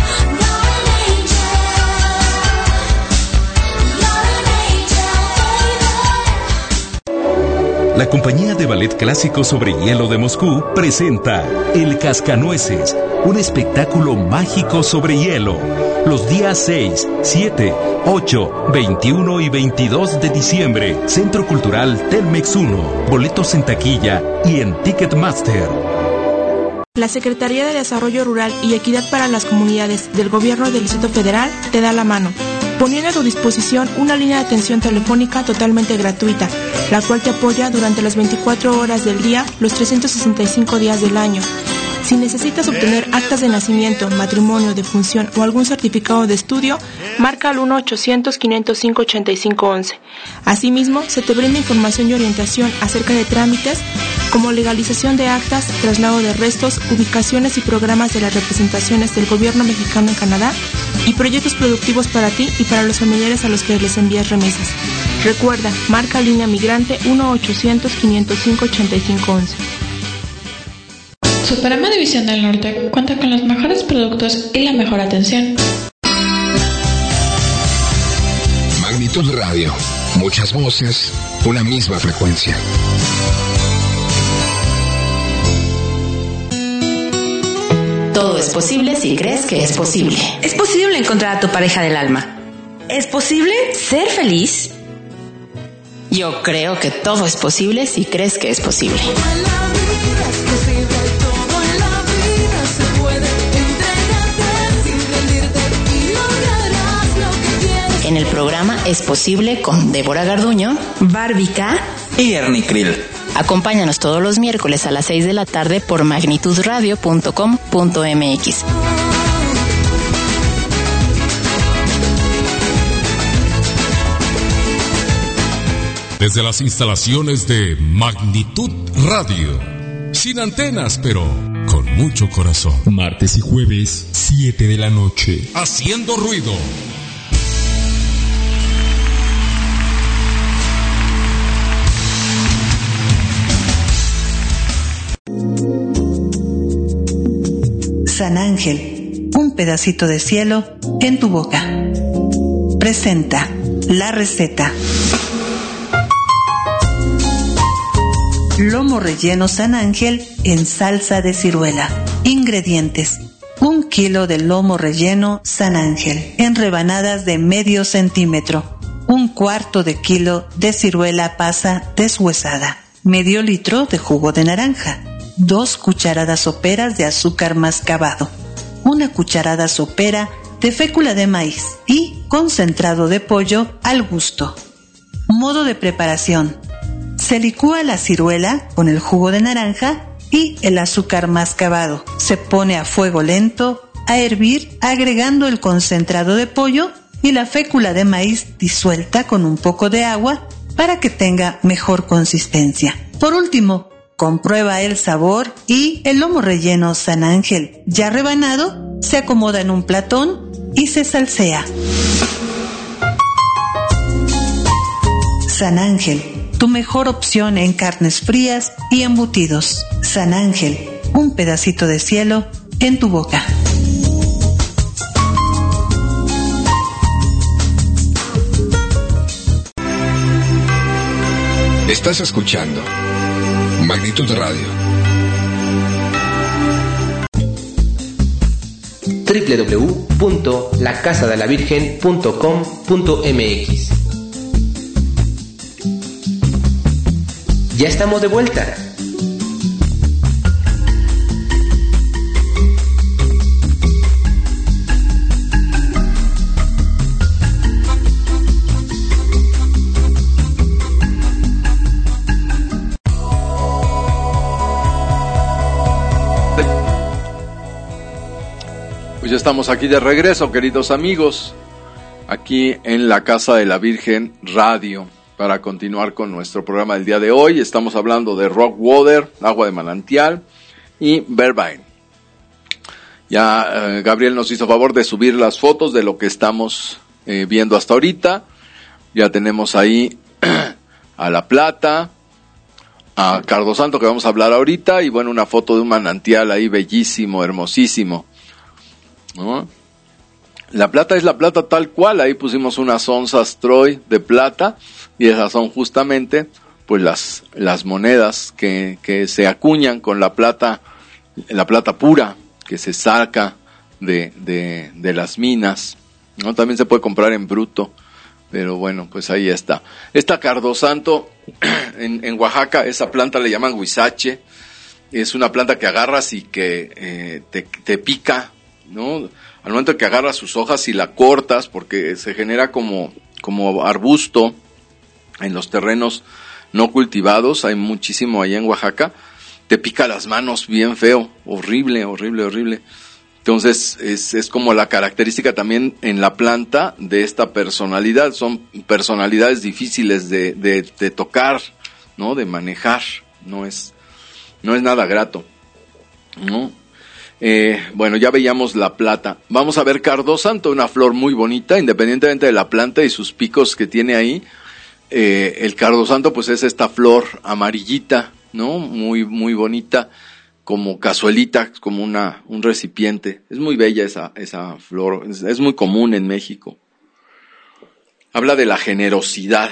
La compañía de ballet clásico sobre hielo de Moscú presenta El Cascanueces, un espectáculo mágico sobre hielo, los días seis, siete, ocho, veintiuno y veintidós de diciembre, Centro Cultural Telmex uno, boletos en taquilla y en Ticketmaster.
La Secretaría de Desarrollo Rural y Equidad para las Comunidades del Gobierno del Distrito Federal te da la mano, poniendo a tu disposición una línea de atención telefónica totalmente gratuita, la cual te apoya durante las veinticuatro horas del día, los trescientos sesenta y cinco días del año. Si necesitas obtener actas de nacimiento, matrimonio, defunción o algún certificado de estudio, marca al uno ochocientos, quinientos cinco, ochenta y cinco once. Asimismo, se te brinda información y orientación acerca de trámites como legalización de actas, traslado de restos, ubicaciones y programas de las representaciones del gobierno mexicano en Canadá y proyectos productivos para ti y para los familiares a los que les envías remesas. Recuerda, marca línea migrante uno ochocientos, quinientos cinco, ochenta y cinco once.
Superama División del Norte cuenta con los mejores productos y la mejor atención.
Magnitud Radio. Muchas voces, una misma frecuencia.
Todo es posible si crees que es posible. Es posible encontrar a tu pareja del alma. ¿Es posible ser feliz? Yo creo que todo es posible si crees que es posible. En el programa Es Posible con Débora Garduño, Bárbica
y Ernie Krill.
Acompáñanos todos los miércoles a las seis de la tarde por magnitud radio punto com punto m x.
Desde las instalaciones de Magnitud Radio. Sin antenas, pero con mucho corazón.
Martes y jueves, siete de la noche.
Haciendo ruido.
San Ángel, un pedacito de cielo en tu boca. Presenta la receta. Lomo relleno San Ángel en salsa de ciruela. Ingredientes: un kilo de lomo relleno San Ángel en rebanadas de medio centímetro. Un cuarto de kilo de ciruela pasa deshuesada. Medio litro de jugo de naranja. Dos cucharadas soperas de azúcar mascabado. Una cucharada sopera de fécula de maíz y concentrado de pollo al gusto. Modo de preparación: se licúa la ciruela con el jugo de naranja y el azúcar mascabado. Se pone a fuego lento a hervir, agregando el concentrado de pollo y la fécula de maíz disuelta con un poco de agua para que tenga mejor consistencia. Por último, comprueba el sabor y el lomo relleno San Ángel ya rebanado se acomoda en un platón y se salsea. San Ángel, tu mejor opción en carnes frías y embutidos. San Ángel, un pedacito de cielo en tu boca.
Estás escuchando Magnitud Radio.
doble u doble u doble u punto la casa de la virgen punto com punto m x. Ya estamos de vuelta.
Pues ya estamos aquí de regreso, queridos amigos, aquí en la Casa de la Virgen Radio, para continuar con nuestro programa del día de hoy. Estamos hablando de Rock Water, agua de manantial, y Vervain. Ya eh, Gabriel nos hizo favor de subir las fotos de lo que estamos eh, viendo hasta ahorita. Ya tenemos ahí a La Plata, a Cardosanto, que vamos a hablar ahorita, y bueno, una foto de un manantial ahí bellísimo, hermosísimo, ¿no? La plata es la plata tal cual. Ahí pusimos unas onzas Troy de plata, y esas son justamente pues las las monedas que, que se acuñan con la plata, la plata pura que se saca de, de, de las minas, ¿no? También se puede comprar en bruto, pero bueno, pues ahí está. Esta Cardosanto en, en Oaxaca, esa planta le llaman huizache. Es una planta que agarras y que eh, te, te pica, ¿no? Al momento que agarras sus hojas y la cortas, porque se genera como, como arbusto en los terrenos no cultivados, hay muchísimo allá en Oaxaca, te pica las manos bien feo, horrible, horrible, horrible. Entonces es, es como la característica también en la planta de esta personalidad. Son personalidades difíciles de, de, de tocar, ¿no? De manejar, no es, no es nada grato, ¿no? Eh, bueno, ya veíamos la plata. Vamos a ver Cardosanto, una flor muy bonita, independientemente de la planta y sus picos que tiene ahí. Eh, el Cardosanto pues es esta flor amarillita, ¿no? Muy, muy bonita, como cazuelita, como una, un recipiente. Es muy bella esa, esa flor, es, es muy común en México. Habla de la generosidad.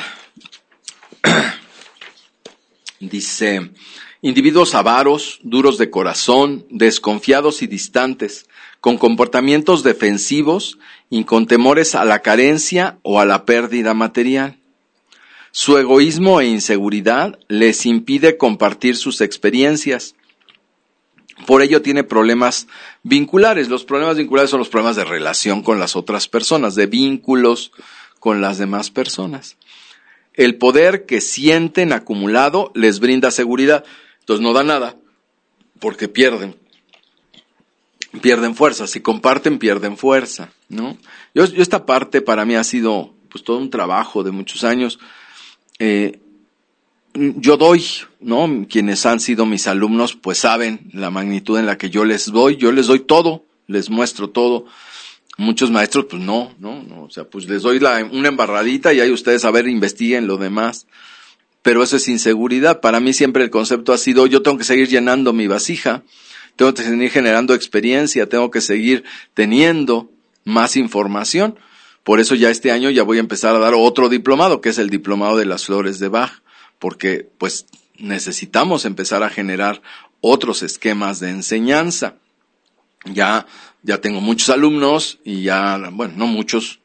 Dice: individuos avaros, duros de corazón, desconfiados y distantes, con comportamientos defensivos y con temores a la carencia o a la pérdida material. Su egoísmo e inseguridad les impide compartir sus experiencias. Por ello tiene problemas vinculares. Los problemas vinculares son los problemas de relación con las otras personas, de vínculos con las demás personas. El poder que sienten acumulado les brinda seguridad. Entonces no da nada, porque pierden, pierden fuerza. Si comparten, pierden fuerza, ¿no? Yo, yo esta parte para mí ha sido pues todo un trabajo de muchos años. Eh, yo doy, ¿no? Quienes han sido mis alumnos pues saben la magnitud en la que yo les doy, yo les doy todo, les muestro todo. Muchos maestros pues no, no, no, o sea, pues les doy la, una embarradita y ahí ustedes a ver, investiguen lo demás. Pero eso es inseguridad. Para mí siempre el concepto ha sido, yo tengo que seguir llenando mi vasija, tengo que seguir generando experiencia, tengo que seguir teniendo más información. Por eso ya este año ya voy a empezar a dar otro diplomado, que es el diplomado de las flores de Bach, porque pues necesitamos empezar a generar otros esquemas de enseñanza. Ya, ya tengo muchos alumnos y ya, bueno, no muchos,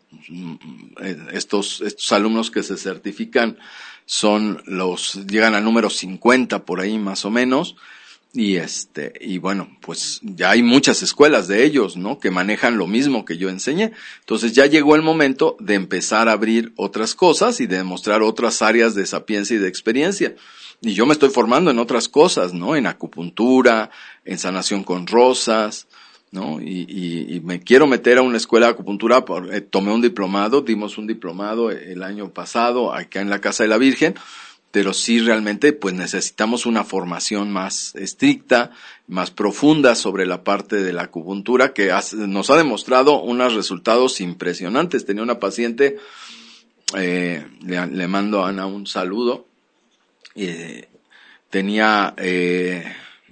estos, estos alumnos que se certifican son los, llegan al número cincuenta por ahí más o menos, y este, y bueno, pues ya hay muchas escuelas de ellos, ¿no? Que manejan lo mismo que yo enseñé. Entonces ya llegó el momento de empezar a abrir otras cosas y de demostrar otras áreas de sapiencia y de experiencia. Y yo me estoy formando en otras cosas, ¿no? En acupuntura, en sanación con rosas, ¿no? Y, y, y me quiero meter a una escuela de acupuntura, por, eh, tomé un diplomado, dimos un diplomado el año pasado acá en la Casa de la Virgen, pero sí realmente pues necesitamos una formación más estricta, más profunda sobre la parte de la acupuntura que has, nos ha demostrado unos resultados impresionantes. Tenía una paciente, eh, le, le mando a Ana un saludo, eh, tenía eh,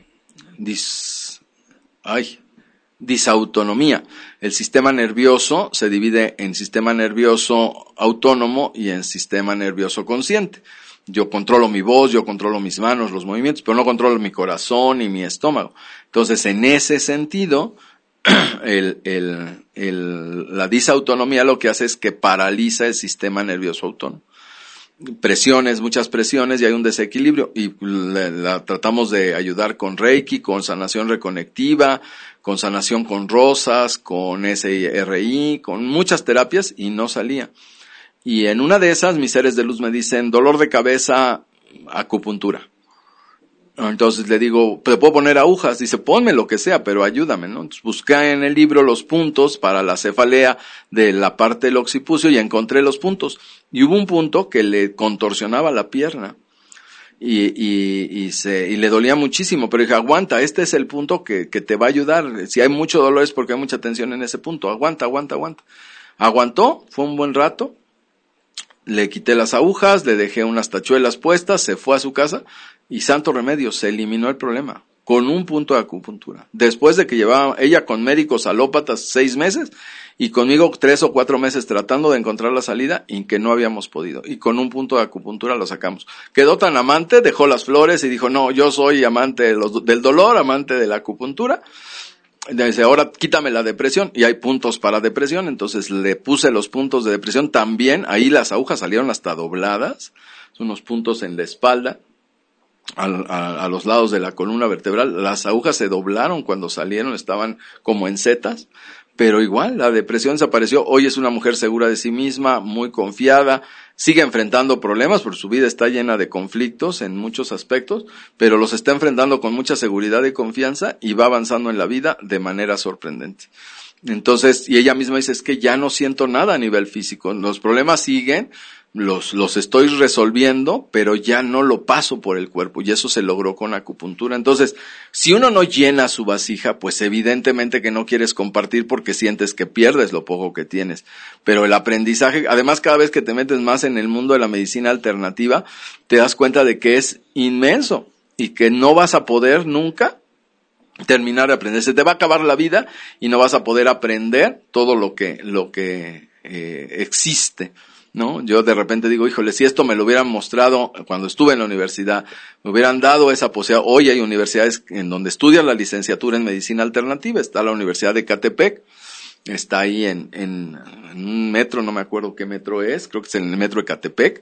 dis, ay, disautonomía. El sistema nervioso se divide en sistema nervioso autónomo y en sistema nervioso consciente. Yo controlo mi voz, yo controlo mis manos, los movimientos, pero no controlo mi corazón y mi estómago. Entonces, en ese sentido, el, el, el, la disautonomía lo que hace es que paraliza el sistema nervioso autónomo. Presiones, muchas presiones y hay un desequilibrio y la, la tratamos de ayudar con Reiki, con sanación reconectiva, con sanación con rosas, con S R I, con muchas terapias y no salía. Y en una de esas mis seres de luz me dicen dolor de cabeza, acupuntura. Entonces le digo, ¿te puedo poner agujas? Dice, ponme lo que sea, pero ayúdame, ¿no? Entonces busqué en el libro los puntos para la cefalea de la parte del occipucio y encontré los puntos. Y hubo un punto que le contorsionaba la pierna y, y, y, se, y le dolía muchísimo, pero dije, aguanta, este es el punto que, que te va a ayudar. Si hay mucho dolor es porque hay mucha tensión en ese punto. Aguanta, aguanta, aguanta. Aguantó, fue un buen rato. Le quité las agujas, le dejé unas tachuelas puestas, se fue a su casa y santo remedio, se eliminó el problema con un punto de acupuntura. Después de que llevaba ella con médicos alópatas seis meses y conmigo tres o cuatro meses tratando de encontrar la salida y que no habíamos podido. Y con un punto de acupuntura lo sacamos. Quedó tan amante, dejó las flores y dijo, no, yo soy amante de los, del dolor, amante de la acupuntura. Dice, ahora quítame la depresión, y hay puntos para depresión, entonces le puse los puntos de depresión también, ahí las agujas salieron hasta dobladas, son unos puntos en la espalda, a, a, a los lados de la columna vertebral, las agujas se doblaron cuando salieron, estaban como en setas, pero igual, la depresión desapareció, hoy es una mujer segura de sí misma, muy confiada, sigue enfrentando problemas porque su vida está llena de conflictos en muchos aspectos, pero los está enfrentando con mucha seguridad y confianza y va avanzando en la vida de manera sorprendente. Entonces, y ella misma dice, es que ya no siento nada a nivel físico, los problemas siguen, los, los estoy resolviendo, pero ya no lo paso por el cuerpo, y eso se logró con acupuntura. Entonces, si uno no llena su vasija, pues evidentemente que no quieres compartir porque sientes que pierdes lo poco que tienes. Pero el aprendizaje, además cada vez que te metes más en el mundo de la medicina alternativa, te das cuenta de que es inmenso y que no vas a poder nunca terminar de aprender. Se te va a acabar la vida y no vas a poder aprender todo lo que, lo que eh, existe, ¿no? Yo de repente digo, híjole, si esto me lo hubieran mostrado cuando estuve en la universidad, me hubieran dado esa posibilidad. Hoy hay universidades en donde estudian la licenciatura en medicina alternativa, está la Universidad de Ecatepec, está ahí en, en, en un metro, no me acuerdo qué metro es, creo que es en el metro de Ecatepec,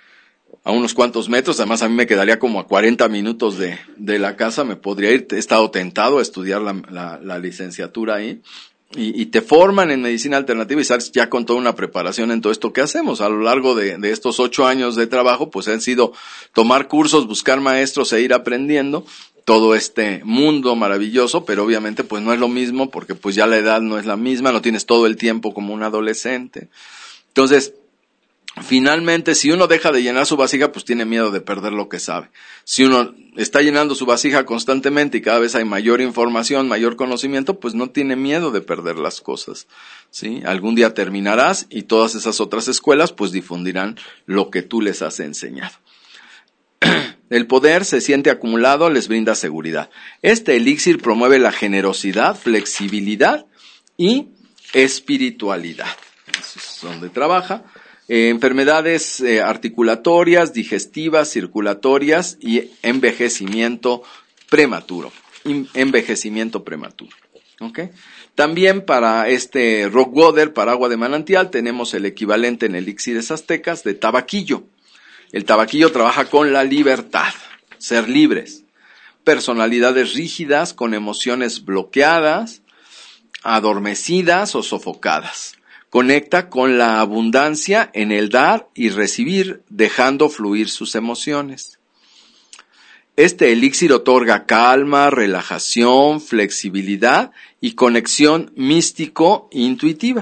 a unos cuantos metros, además a mí me quedaría como a cuarenta minutos de, de la casa, me podría ir, he estado tentado a estudiar la, la, la licenciatura ahí. Y, y te forman en medicina alternativa y sales ya con toda una preparación en todo esto que hacemos. A lo largo de, de estos ocho años de trabajo, pues han sido tomar cursos, buscar maestros e ir aprendiendo todo este mundo maravilloso, pero obviamente pues no es lo mismo porque pues ya la edad no es la misma, no tienes todo el tiempo como un adolescente. Entonces, Finalmente, si uno deja de llenar su vasija, pues tiene miedo de perder lo que sabe. Si uno está llenando su vasija constantemente y cada vez hay mayor información, mayor conocimiento, pues no tiene miedo de perder las cosas, ¿sí? Algún día terminarás y todas esas otras escuelas pues difundirán lo que tú les has enseñado. El poder se siente acumulado, les brinda seguridad. Este elixir promueve la generosidad, flexibilidad y espiritualidad. Eso es donde trabaja. Eh, enfermedades eh, articulatorias, digestivas, circulatorias y envejecimiento prematuro. Envejecimiento prematuro. ¿Okay? También para este rock water, para agua de manantial, tenemos el equivalente en elixires aztecas de tabaquillo. El tabaquillo trabaja con la libertad, ser libres. Personalidades rígidas, con emociones bloqueadas, adormecidas o sofocadas. Conecta con la abundancia en el dar y recibir, dejando fluir sus emociones. Este elixir otorga calma, relajación, flexibilidad y conexión místico-intuitiva.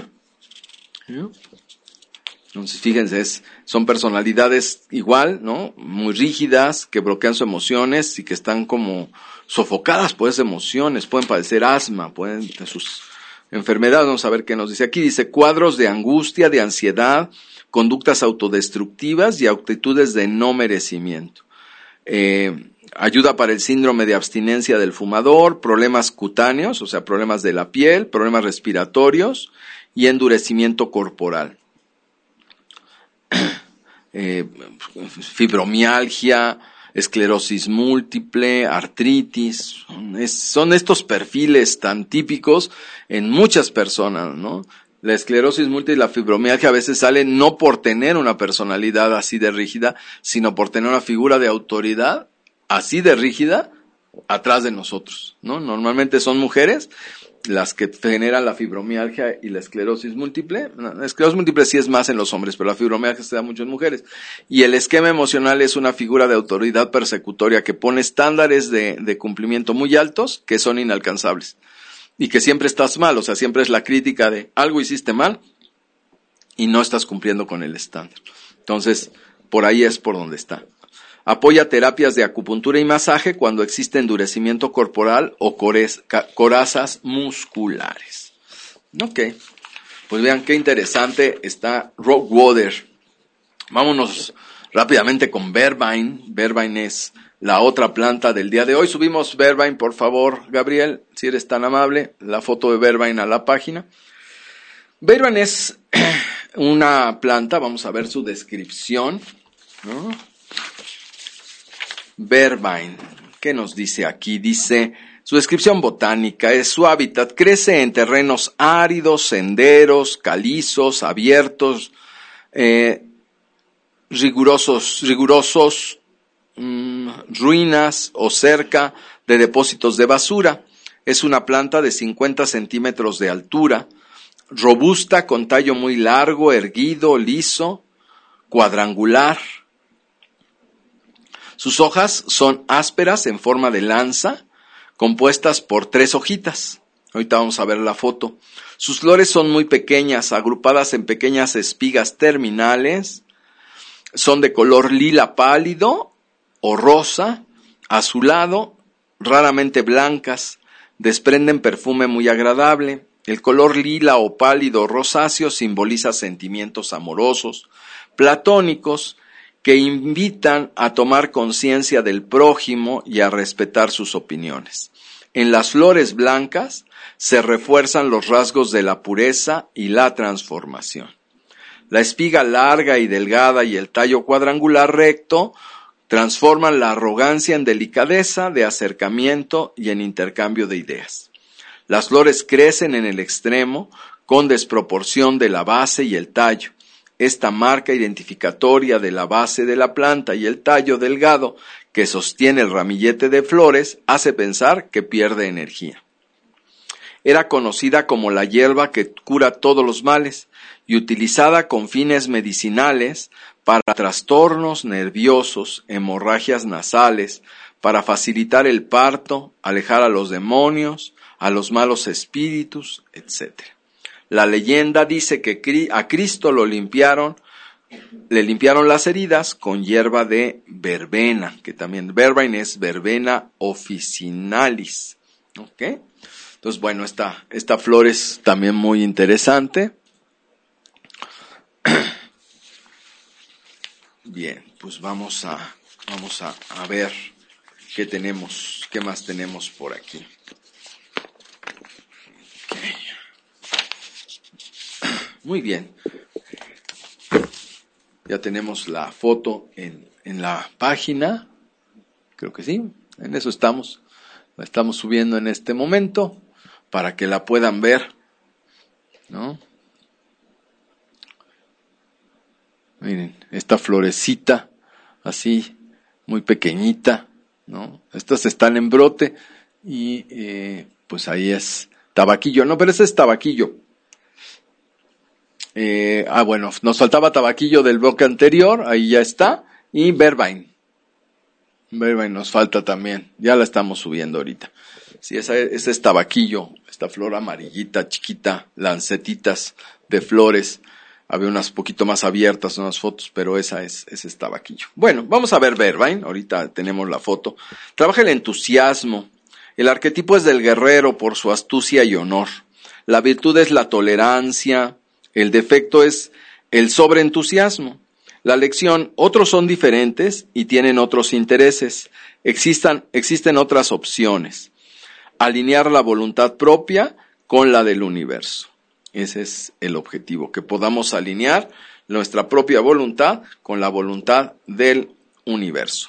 Entonces, fíjense, es, son personalidades igual, ¿no? Muy rígidas, que bloquean sus emociones y que están como sofocadas por esas emociones. Pueden padecer asma, pueden sus enfermedades. Vamos a ver qué nos dice aquí. Dice cuadros de angustia, de ansiedad, conductas autodestructivas y actitudes de no merecimiento. Eh, ayuda para el síndrome de abstinencia del fumador, problemas cutáneos, o sea, problemas de la piel, problemas respiratorios y endurecimiento corporal. Eh, fibromialgia, esclerosis múltiple, artritis, es, son estos perfiles tan típicos en muchas personas, ¿no? La esclerosis múltiple y la fibromialgia a veces salen no por tener una personalidad así de rígida, sino por tener una figura de autoridad así de rígida atrás de nosotros, ¿no? Normalmente son mujeres las que generan la fibromialgia y la esclerosis múltiple. La esclerosis múltiple sí es más en los hombres, pero la fibromialgia se da mucho en mujeres. Y el esquema emocional es una figura de autoridad persecutoria que pone estándares de, de cumplimiento muy altos que son inalcanzables. Y que siempre estás mal, o sea, siempre es la crítica de algo hiciste mal y no estás cumpliendo con el estándar. Entonces, por ahí es por donde está. Apoya terapias de acupuntura y masaje cuando existe endurecimiento corporal o corazas musculares. Ok, pues vean qué interesante está Rock Water. Vámonos rápidamente con Verbine. Verbine es la otra planta del día de hoy. Subimos Verbine, por favor, Gabriel, si eres tan amable, la foto de Verbine a la página. Verbine es una planta, vamos a ver su descripción, ¿no? Verbine, ¿qué nos dice aquí? Dice, su descripción botánica es su hábitat, crece en terrenos áridos, senderos, calizos, abiertos, eh, rigurosos, rigurosos, mmm, ruinas o cerca de depósitos de basura. Es una planta de cincuenta centímetros de altura, robusta, con tallo muy largo, erguido, liso, cuadrangular. Sus hojas son ásperas en forma de lanza, compuestas por tres hojitas. Ahorita vamos a ver la foto. Sus flores son muy pequeñas, agrupadas en pequeñas espigas terminales. Son de color lila pálido o rosa, azulado, raramente blancas. Desprenden perfume muy agradable. El color lila o pálido rosáceo simboliza sentimientos amorosos, platónicos, que invitan a tomar conciencia del prójimo y a respetar sus opiniones. En las flores blancas se refuerzan los rasgos de la pureza y la transformación. La espiga larga y delgada y el tallo cuadrangular recto transforman la arrogancia en delicadeza, de acercamiento y en intercambio de ideas. Las flores crecen en el extremo con desproporción de la base y el tallo. Esta marca identificatoria de la base de la planta y el tallo delgado que sostiene el ramillete de flores hace pensar que pierde energía. Era conocida como la hierba que cura todos los males y utilizada con fines medicinales para trastornos nerviosos, hemorragias nasales, para facilitar el parto, alejar a los demonios, a los malos espíritus, etcétera. La leyenda dice que a Cristo lo limpiaron le limpiaron las heridas con hierba de verbena, que también verbena es verbena officinalis. ¿Ok? Entonces, bueno, esta, esta flor es también muy interesante. Bien, pues vamos a, vamos a, a ver qué tenemos, qué más tenemos por aquí. Okay. Muy bien. Ya tenemos la foto en, en la página. Creo que sí, en eso estamos. La estamos subiendo en este momento para que la puedan ver, ¿no? Miren, esta florecita, así, muy pequeñita, ¿no? Estas están en brote y eh, pues ahí es tabaquillo. No, pero ese es tabaquillo. Eh, ah, bueno, nos faltaba tabaquillo del bloque anterior, ahí ya está. Y verbena. Verbena nos falta también, ya la estamos subiendo ahorita. Sí, esa, ese es tabaquillo, esta flor amarillita, chiquita, lancetitas de flores. Había unas poquito más abiertas, unas fotos, pero esa es, ese es tabaquillo. Bueno, vamos a ver verbena, ahorita tenemos la foto. Trabaja el entusiasmo. El arquetipo es del guerrero por su astucia y honor. La virtud es la tolerancia. El defecto es el sobreentusiasmo. La lección, otros son diferentes y tienen otros intereses. Existan, existen otras opciones. Alinear la voluntad propia con la del universo. Ese es el objetivo, que podamos alinear nuestra propia voluntad con la voluntad del universo.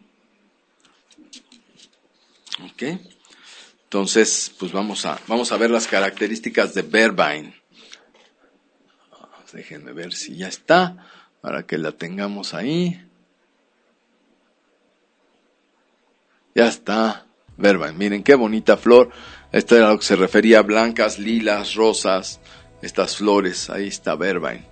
¿Ok? Entonces, pues vamos a, vamos a ver las características de verbena. Déjenme ver si ya está, para que la tengamos ahí. Ya está, verbena. Miren qué bonita flor. Esta era a lo que se refería, blancas, lilas, rosas, estas flores. Ahí está verbena.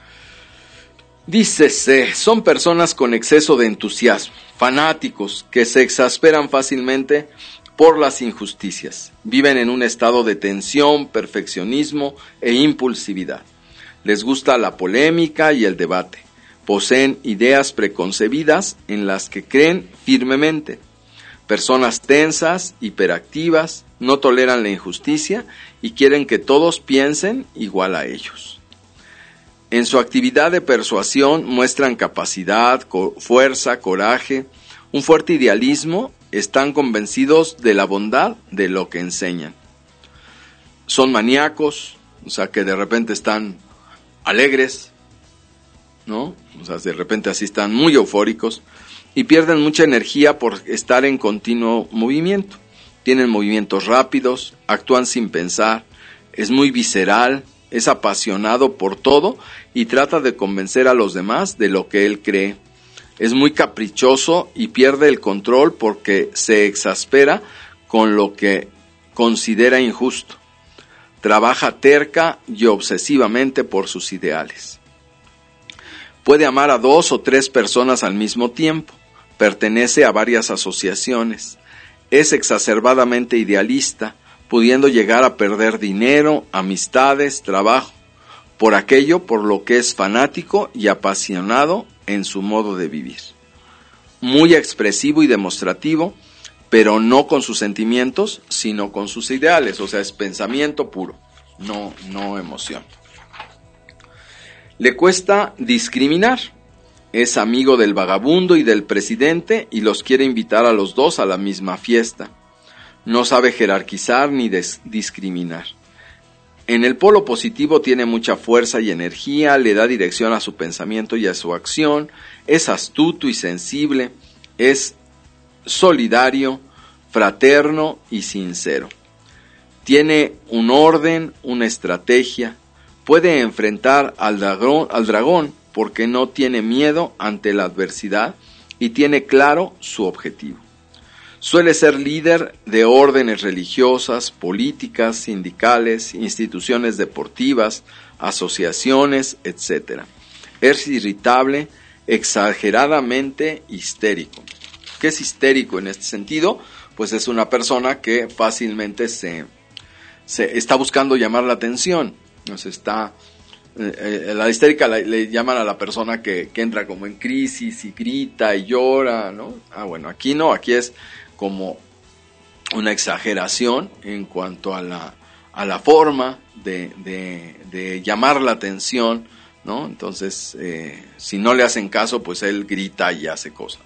Dícese, son personas con exceso de entusiasmo, fanáticos, que se exasperan fácilmente por las injusticias. Viven en un estado de tensión, perfeccionismo e impulsividad. Les gusta la polémica y el debate. Poseen ideas preconcebidas en las que creen firmemente. Personas tensas, hiperactivas, no toleran la injusticia y quieren que todos piensen igual a ellos. En su actividad de persuasión muestran capacidad, co- fuerza, coraje, un fuerte idealismo, están convencidos de la bondad de lo que enseñan. Son maníacos, o sea que de repente están alegres, ¿no? O sea, de repente así están muy eufóricos y pierden mucha energía por estar en continuo movimiento. Tienen movimientos rápidos, actúan sin pensar, es muy visceral, es apasionado por todo y trata de convencer a los demás de lo que él cree. Es muy caprichoso y pierde el control porque se exaspera con lo que considera injusto. Trabaja terca y obsesivamente por sus ideales. Puede amar a dos o tres personas al mismo tiempo. Pertenece a varias asociaciones. Es exacerbadamente idealista, pudiendo llegar a perder dinero, amistades, trabajo, por aquello por lo que es fanático y apasionado en su modo de vivir. Muy expresivo y demostrativo, pero no con sus sentimientos, sino con sus ideales, o sea, es pensamiento puro, no, no emoción. Le cuesta discriminar, es amigo del vagabundo y del presidente y los quiere invitar a los dos a la misma fiesta. No sabe jerarquizar ni des- discriminar. En el polo positivo tiene mucha fuerza y energía, le da dirección a su pensamiento y a su acción, es astuto y sensible, es solidario, fraterno y sincero. Tiene un orden, una estrategia, puede enfrentar al dragón, al dragón porque no tiene miedo ante la adversidad y tiene claro su objetivo. Suele ser líder de órdenes religiosas, políticas, sindicales, instituciones deportivas, asociaciones, etcétera. Es irritable, exageradamente histérico. ¿Qué es histérico en este sentido? Pues es una persona que fácilmente se, se está buscando llamar la atención, nos está Eh, la histérica la, le llaman a la persona que, que entra como en crisis y grita y llora, ¿no? Ah, bueno, aquí no, aquí es como una exageración en cuanto a la, a la forma de, de, de llamar la atención, ¿no? Entonces, eh, si no le hacen caso, pues él grita y hace cosas,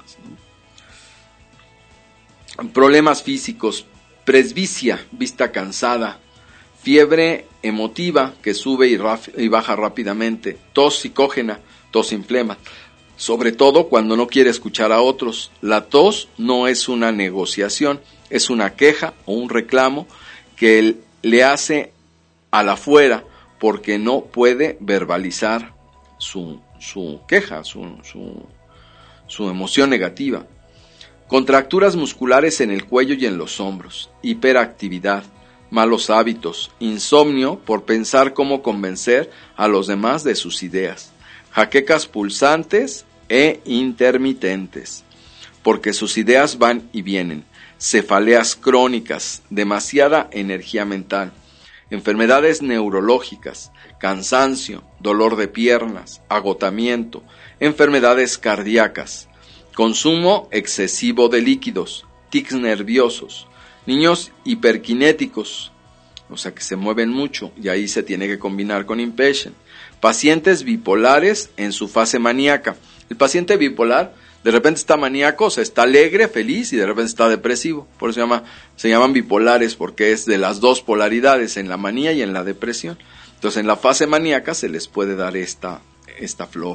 ¿no? Problemas físicos, presbicia, vista cansada, fiebre emotiva que sube y, raf- y baja rápidamente, tos psicógena, tos inflema, sobre todo cuando no quiere escuchar a otros. La tos no es una negociación, es una queja o un reclamo que él le hace al afuera porque no puede verbalizar su, su queja, su, su, su emoción negativa. Contracturas musculares en el cuello y en los hombros, hiperactividad, malos hábitos, insomnio por pensar cómo convencer a los demás de sus ideas, jaquecas pulsantes e intermitentes, porque sus ideas van y vienen, cefaleas crónicas, demasiada energía mental, enfermedades neurológicas, cansancio, dolor de piernas, agotamiento, enfermedades cardíacas, consumo excesivo de líquidos, tics nerviosos, niños hiperkinéticos, o sea que se mueven mucho y ahí se tiene que combinar con impatient. Pacientes bipolares en su fase maníaca. El paciente bipolar de repente está maníaco, o sea, está alegre, feliz y de repente está depresivo. Por eso se llama, se llaman bipolares porque es de las dos polaridades, en la manía y en la depresión. Entonces en la fase maníaca se les puede dar esta, esta flor.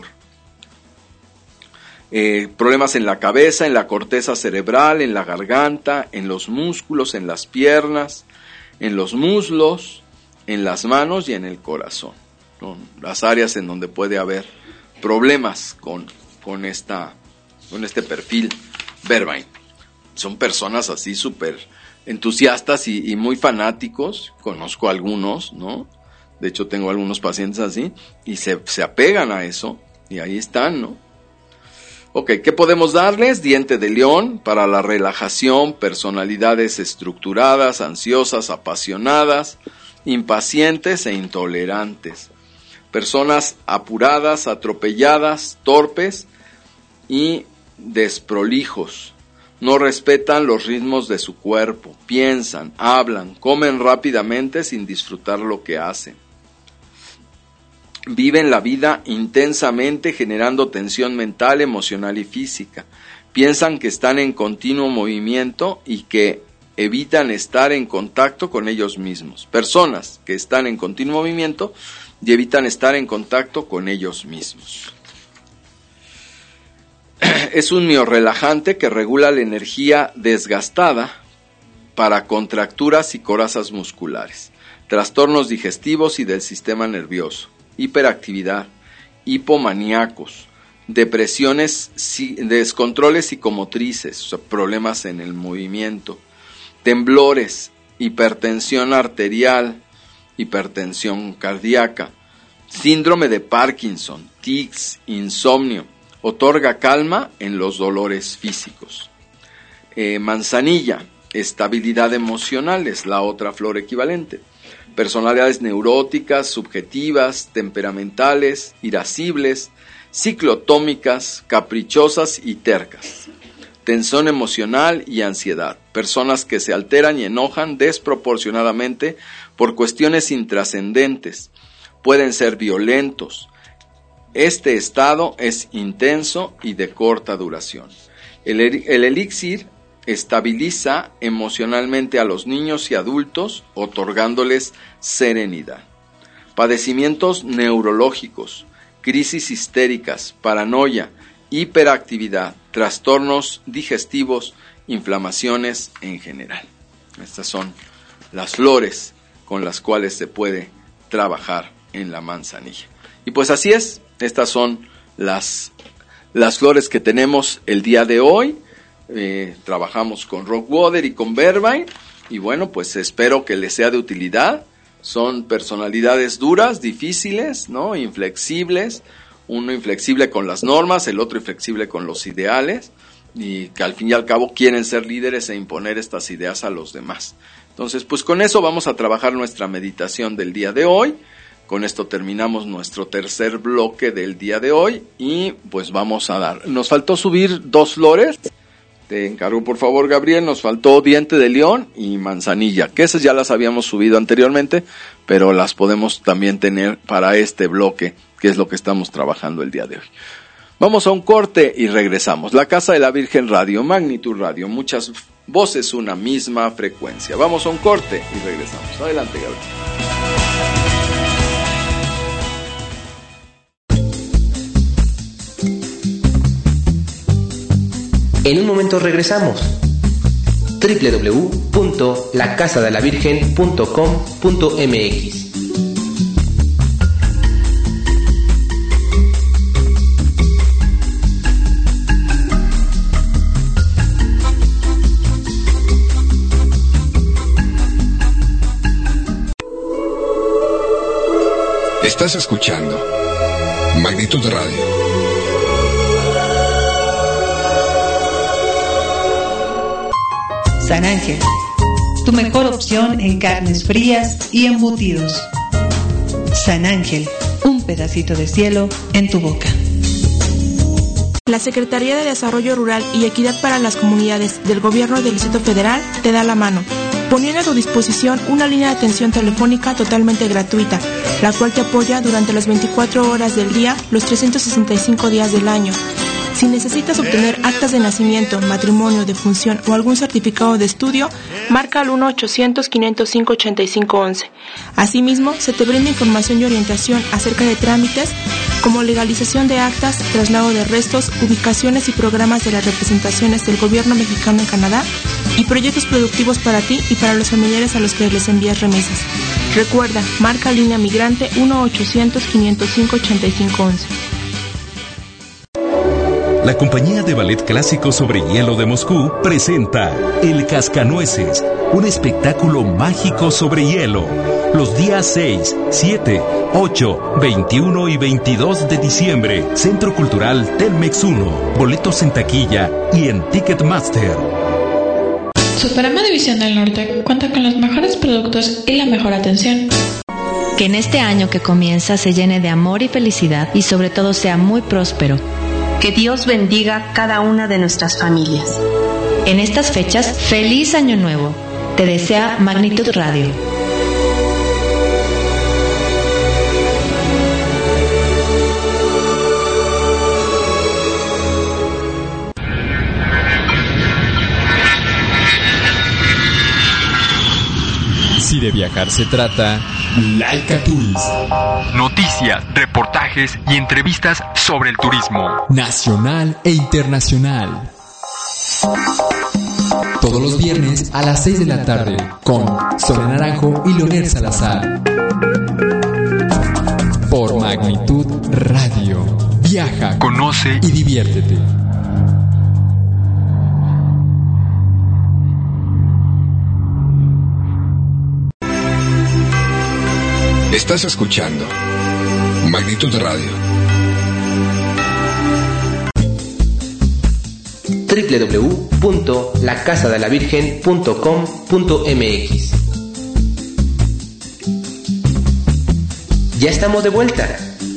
Eh, problemas en la cabeza, en la corteza cerebral, en la garganta, en los músculos, en las piernas, en los muslos, en las manos y en el corazón. Son las áreas en donde puede haber problemas con, con, esta, con este perfil Vervain. Son personas así súper entusiastas y, y muy fanáticos. Conozco algunos, ¿no? De hecho tengo algunos pacientes así y se, se apegan a eso y ahí están, ¿no? Ok, ¿qué podemos darles? Diente de león para la relajación, personalidades estructuradas, ansiosas, apasionadas, impacientes e intolerantes. Personas apuradas, atropelladas, torpes y desprolijos. No respetan los ritmos de su cuerpo, piensan, hablan, comen rápidamente sin disfrutar lo que hacen. Viven la vida intensamente generando tensión mental, emocional y física. Piensan que están en continuo movimiento y que evitan estar en contacto con ellos mismos. Personas que están en continuo movimiento y evitan estar en contacto con ellos mismos. Es un miorrelajante que regula la energía desgastada para contracturas y corazas musculares, trastornos digestivos y del sistema nervioso, hiperactividad, hipomaníacos, depresiones, descontroles psicomotrices, o sea, problemas en el movimiento, temblores, hipertensión arterial, hipertensión cardíaca, síndrome de Parkinson, tics, insomnio, otorga calma en los dolores físicos. Eh, manzanilla, estabilidad emocional, es la otra flor equivalente. Personalidades neuróticas, subjetivas, temperamentales, irascibles, ciclotómicas, caprichosas y tercas. Tensión emocional y ansiedad. Personas que se alteran y enojan desproporcionadamente por cuestiones intrascendentes. Pueden ser violentos. Este estado es intenso y de corta duración. El, el elixir estabiliza emocionalmente a los niños y adultos, otorgándoles serenidad. Padecimientos neurológicos, crisis histéricas, paranoia, hiperactividad, trastornos digestivos, inflamaciones en general. Estas son las flores con las cuales se puede trabajar en la manzanilla. Y pues así es, estas son las, las flores que tenemos el día de hoy. Eh, trabajamos con Rockwater y con Vervain y bueno, pues espero que les sea de utilidad. Son personalidades duras, difíciles, ¿no? Inflexibles, uno inflexible con las normas, el otro inflexible con los ideales y que al fin y al cabo quieren ser líderes e imponer estas ideas a los demás. Entonces, pues con eso vamos a trabajar nuestra meditación del día de hoy. Con esto terminamos nuestro tercer bloque del día de hoy y pues vamos a dar. Nos faltó subir dos flores. Te encargo por favor, Gabriel, nos faltó diente de león y manzanilla, que esas ya las habíamos subido anteriormente, pero las podemos también tener para este bloque, que es lo que estamos trabajando el día de hoy. Vamos a un corte y regresamos. La Casa de la Virgen Radio, Magnitud Radio, muchas voces, una misma frecuencia. Vamos a un corte y regresamos. Adelante, Gabriel.
En un momento regresamos. doble u doble u doble u punto la casa de la virgen punto com punto m x.
Estás escuchando Magnitud Radio.
San Ángel, tu mejor opción en carnes frías y embutidos. San Ángel, un pedacito de cielo en tu boca.
La Secretaría de Desarrollo Rural y Equidad para las Comunidades del Gobierno del Distrito Federal te da la mano, poniendo a tu disposición una línea de atención telefónica totalmente gratuita, la cual te apoya durante las veinticuatro horas del día, los trescientos sesenta y cinco días del año. Si necesitas obtener actas de nacimiento, matrimonio, defunción o algún certificado de estudio, marca al uno ochocientos, quinientos cinco, ochenta y cinco once. Asimismo, se te brinda información y orientación acerca de trámites como legalización de actas, traslado de restos, ubicaciones y programas de las representaciones del gobierno mexicano en Canadá y proyectos productivos para ti y para los familiares a los que les envías remesas. Recuerda, marca línea migrante uno ochocientos, quinientos cinco, ochenta y cinco once.
La compañía de ballet clásico sobre hielo de Moscú presenta El Cascanueces, un espectáculo mágico sobre hielo, los días seis, siete, ocho, veintiuno y veintidós de diciembre, Centro Cultural Telmex uno, boletos en taquilla y en Ticketmaster.
Superama División del Norte cuenta con los mejores productos y la mejor atención.
Que en este año que comienza se llene de amor y felicidad y sobre todo sea muy próspero.
Que Dios bendiga cada una de nuestras familias.
En estas fechas, feliz año nuevo. Te desea Magnitud Radio.
Si de viajar se trata, Laika Tours.
Noticias, reportajes y entrevistas sobre el turismo
nacional e internacional. Todos los viernes a las seis de la tarde con Sonia Naranjo y Leonel Salazar. Por Magnitud Radio. Viaja,
conoce
y diviértete.
Estás escuchando Magnitud Radio.
doble u doble u doble u punto la casa de la virgen punto com punto m x. Ya estamos de vuelta.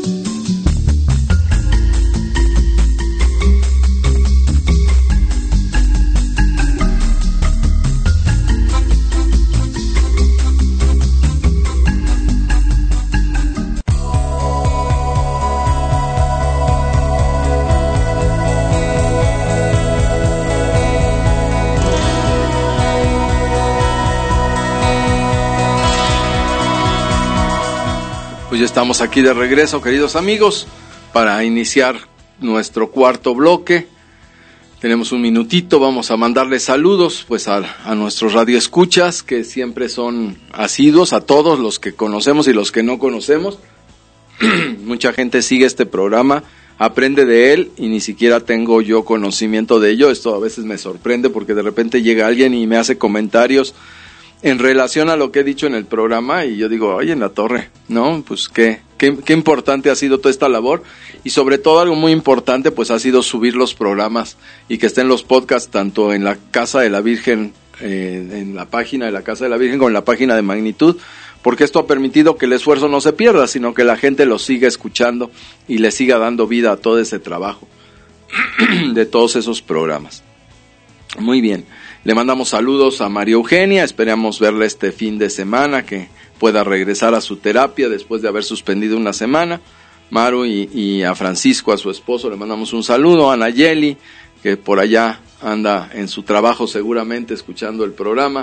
Ya estamos aquí de regreso, queridos amigos, para iniciar nuestro cuarto bloque. Tenemos un minutito, vamos a mandarles saludos pues a, a nuestros radioescuchas, que siempre son asiduos, a todos los que conocemos y los que no conocemos. Mucha gente sigue este programa, aprende de él y ni siquiera tengo yo conocimiento de ello. Esto a veces me sorprende porque de repente llega alguien y me hace comentarios en relación a lo que he dicho en el programa y yo digo, oye, en la torre, ¿no? Pues qué, qué, qué importante ha sido toda esta labor y sobre todo algo muy importante pues ha sido subir los programas y que estén los podcasts tanto en la Casa de la Virgen, eh, en la página de la Casa de la Virgen como en la página de Magnitud, porque esto ha permitido que el esfuerzo no se pierda, sino que la gente lo siga escuchando y le siga dando vida a todo ese trabajo de todos esos programas. Muy bien, le mandamos saludos a María Eugenia, esperamos verla este fin de semana, que pueda regresar a su terapia después de haber suspendido una semana. Maru y, y a Francisco, a su esposo, le mandamos un saludo, a Nayeli, que por allá anda en su trabajo seguramente escuchando el programa,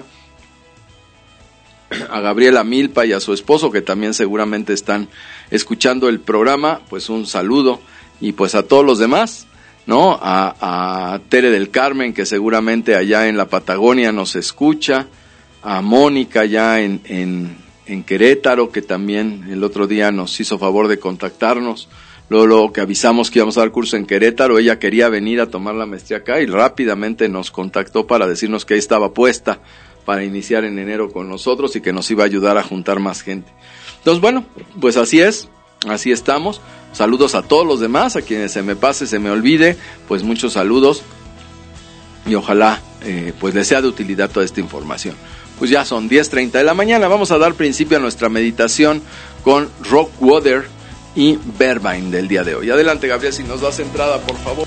a Gabriela Milpa y a su esposo, que también seguramente están escuchando el programa, pues un saludo, y pues a todos los demás, ¿no? A, a Tere del Carmen, que seguramente allá en la Patagonia nos escucha, a Mónica allá en, en, en Querétaro, que también el otro día nos hizo favor de contactarnos, luego, luego que avisamos que íbamos a dar curso en Querétaro, ella quería venir a tomar la maestría acá y rápidamente nos contactó para decirnos que ahí estaba puesta para iniciar en enero con nosotros y que nos iba a ayudar a juntar más gente. Entonces, bueno, pues así es, así estamos. Saludos a todos los demás, a quienes se me pase, se me olvide, pues muchos saludos y ojalá eh, pues les sea de utilidad toda esta información. Pues ya son diez treinta de la mañana, vamos a dar principio a nuestra meditación con Rockwater y Vervain del día de hoy. Adelante, Gabriel, si nos das entrada, por favor.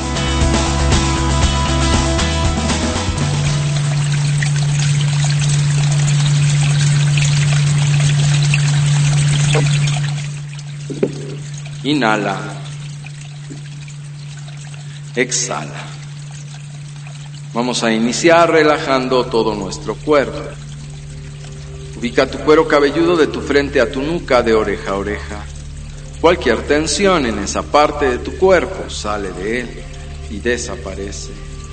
Inhala, exhala. Vamos a iniciar relajando todo nuestro cuerpo. Ubica tu cuero cabelludo de tu frente a tu nuca, de oreja a oreja. Cualquier tensión en esa parte de tu cuerpo sale de él y desaparece.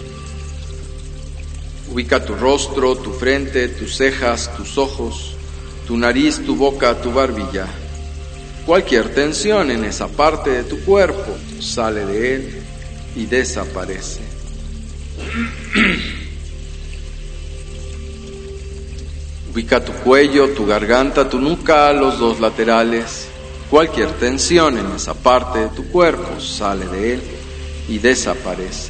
Ubica tu rostro, tu frente, tus cejas, tus ojos, tu nariz, tu boca, tu barbilla. Cualquier tensión en esa parte de tu cuerpo sale de él y desaparece. Ubica tu cuello, tu garganta, tu nuca, los dos laterales. Cualquier tensión en esa parte de tu cuerpo sale de él y desaparece.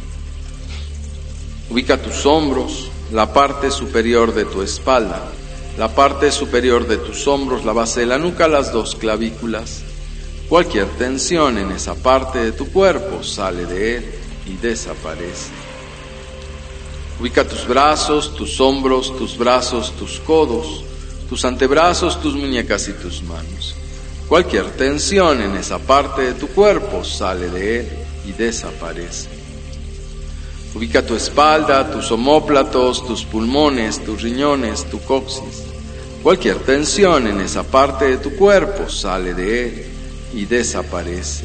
Ubica tus hombros, la parte superior de tu espalda, la parte superior de tus hombros, la base de la nuca, las dos clavículas. Cualquier tensión en esa parte de tu cuerpo sale de él y desaparece. Ubica tus brazos, tus hombros, tus brazos, tus codos, tus antebrazos, tus muñecas y tus manos. Cualquier tensión en esa parte de tu cuerpo sale de él y desaparece. Ubica tu espalda, tus omóplatos, tus pulmones, tus riñones, tu coxis. Cualquier tensión en esa parte de tu cuerpo sale de él y desaparece.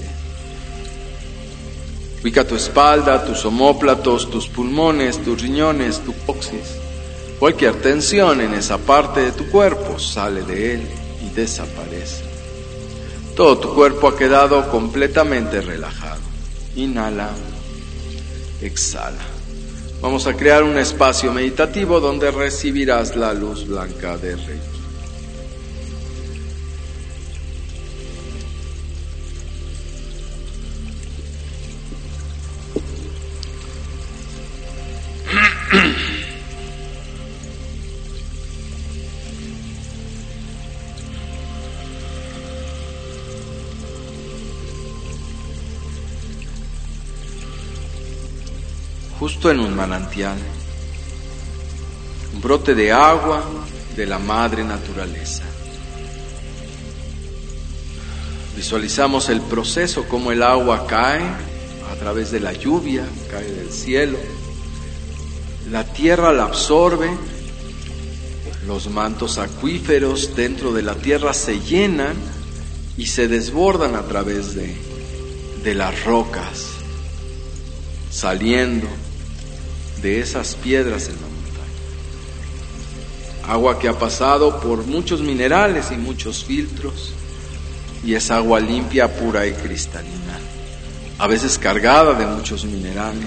Ubica tu espalda, tus omóplatos, tus pulmones, tus riñones, tu coxis. Cualquier tensión en esa parte de tu cuerpo sale de él y desaparece. Todo tu cuerpo ha quedado completamente relajado. Inhala, exhala. Vamos a crear un espacio meditativo donde recibirás la luz blanca de Reiki. Justo en un manantial, un brote de agua de la madre naturaleza. Visualizamos el proceso, como el agua cae a través de la lluvia, cae del cielo, la tierra la absorbe, los mantos acuíferos dentro de la tierra se llenan y se desbordan a través de, de las rocas, saliendo de esas piedras en la montaña. Agua que ha pasado por muchos minerales y muchos filtros, y es agua limpia, pura y cristalina, a veces cargada de muchos minerales.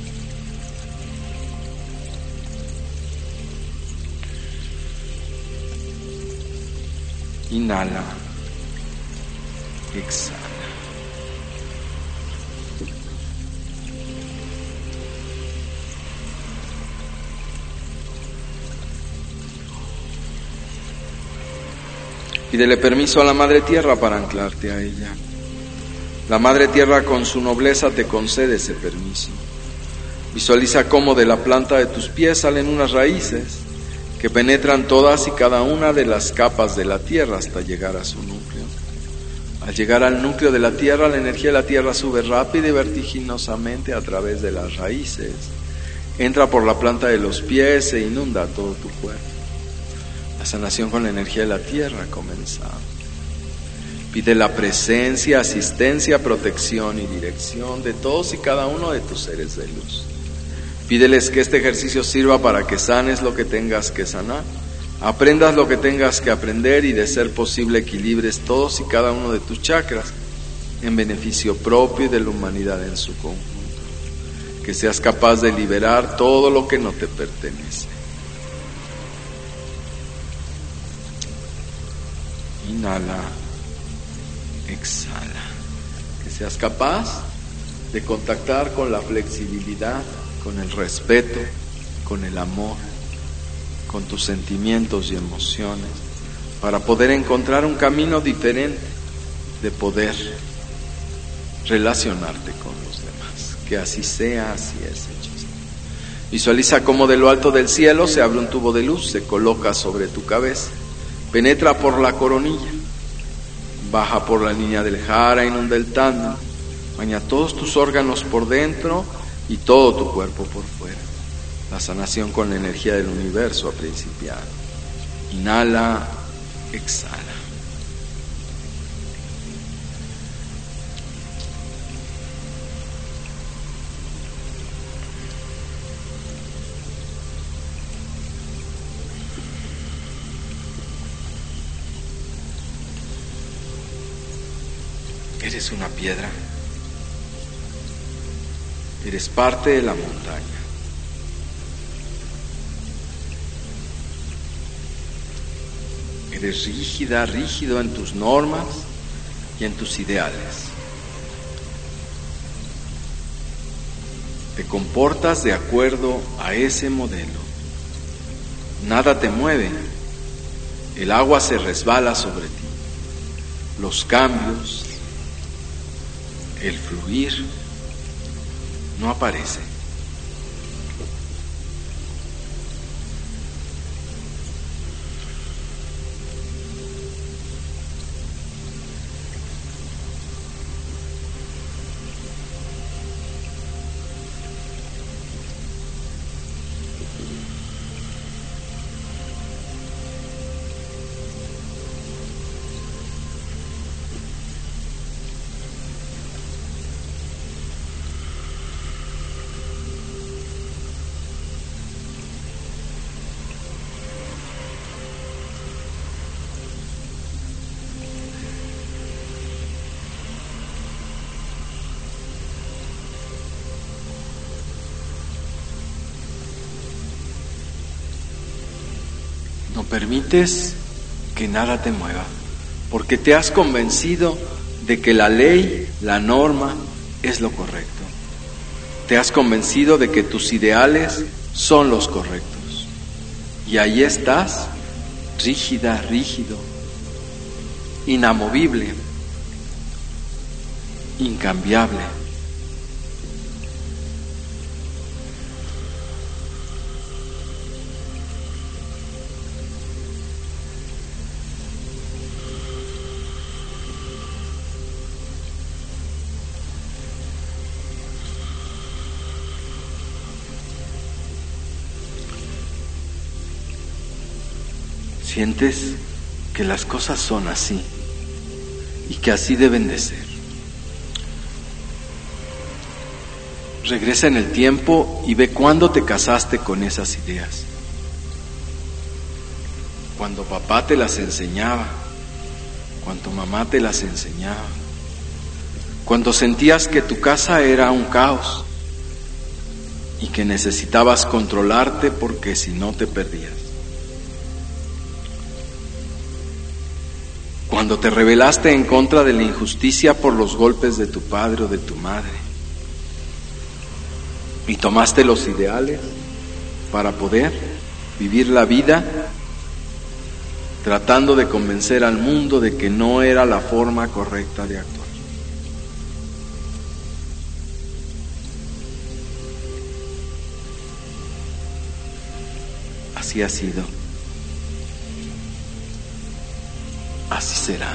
Inhala, exhala. Pídele permiso a la Madre Tierra para anclarte a ella. La Madre Tierra con su nobleza te concede ese permiso. Visualiza cómo de la planta de tus pies salen unas raíces que penetran todas y cada una de las capas de la Tierra hasta llegar a su núcleo. Al llegar al núcleo de la Tierra, la energía de la Tierra sube rápida y vertiginosamente a través de las raíces. Entra por la planta de los pies e inunda todo tu cuerpo. La sanación con la energía de la Tierra comienza. Pide la presencia, asistencia, protección y dirección de todos y cada uno de tus seres de luz. Pídeles que este ejercicio sirva para que sanes lo que tengas que sanar, aprendas lo que tengas que aprender y, de ser posible, equilibres todos y cada uno de tus chakras en beneficio propio y de la humanidad en su conjunto. Que seas capaz de liberar todo lo que no te pertenece. Inhala, exhala. Que seas capaz de contactar con la flexibilidad, con el respeto, con el amor, con tus sentimientos y emociones, para poder encontrar un camino diferente de poder relacionarte con los demás. Que así sea, así es, hechizo. Visualiza cómo de lo alto del cielo se abre un tubo de luz, se coloca sobre tu cabeza, penetra por la coronilla, baja por la línea del jara, inunda el tándem, baña todos tus órganos por dentro y todo tu cuerpo por fuera. La sanación con la energía del universo ha principiado. Inhala, exhala. Eres una piedra. Eres parte de la montaña. Eres rígida, rígido en tus normas y en tus ideales. Te comportas de acuerdo a ese modelo. Nada te mueve. El agua se resbala sobre ti. Los cambios, el fluir, no aparece. No permites que nada te mueva, porque te has convencido de que la ley, la norma, es lo correcto. Te has convencido de que tus ideales son los correctos. Y ahí estás, rígida, rígido, inamovible, incambiable. Sientes que las cosas son así y que así deben de ser. Regresa en el tiempo y ve cuándo te casaste con esas ideas. Cuando papá te las enseñaba, cuando mamá te las enseñaba, cuando sentías que tu casa era un caos y que necesitabas controlarte porque si no te perdías. Cuando te rebelaste en contra de la injusticia por los golpes de tu padre o de tu madre y tomaste los ideales para poder vivir la vida tratando de convencer al mundo de que no era la forma correcta de actuar. Así ha sido. Así será.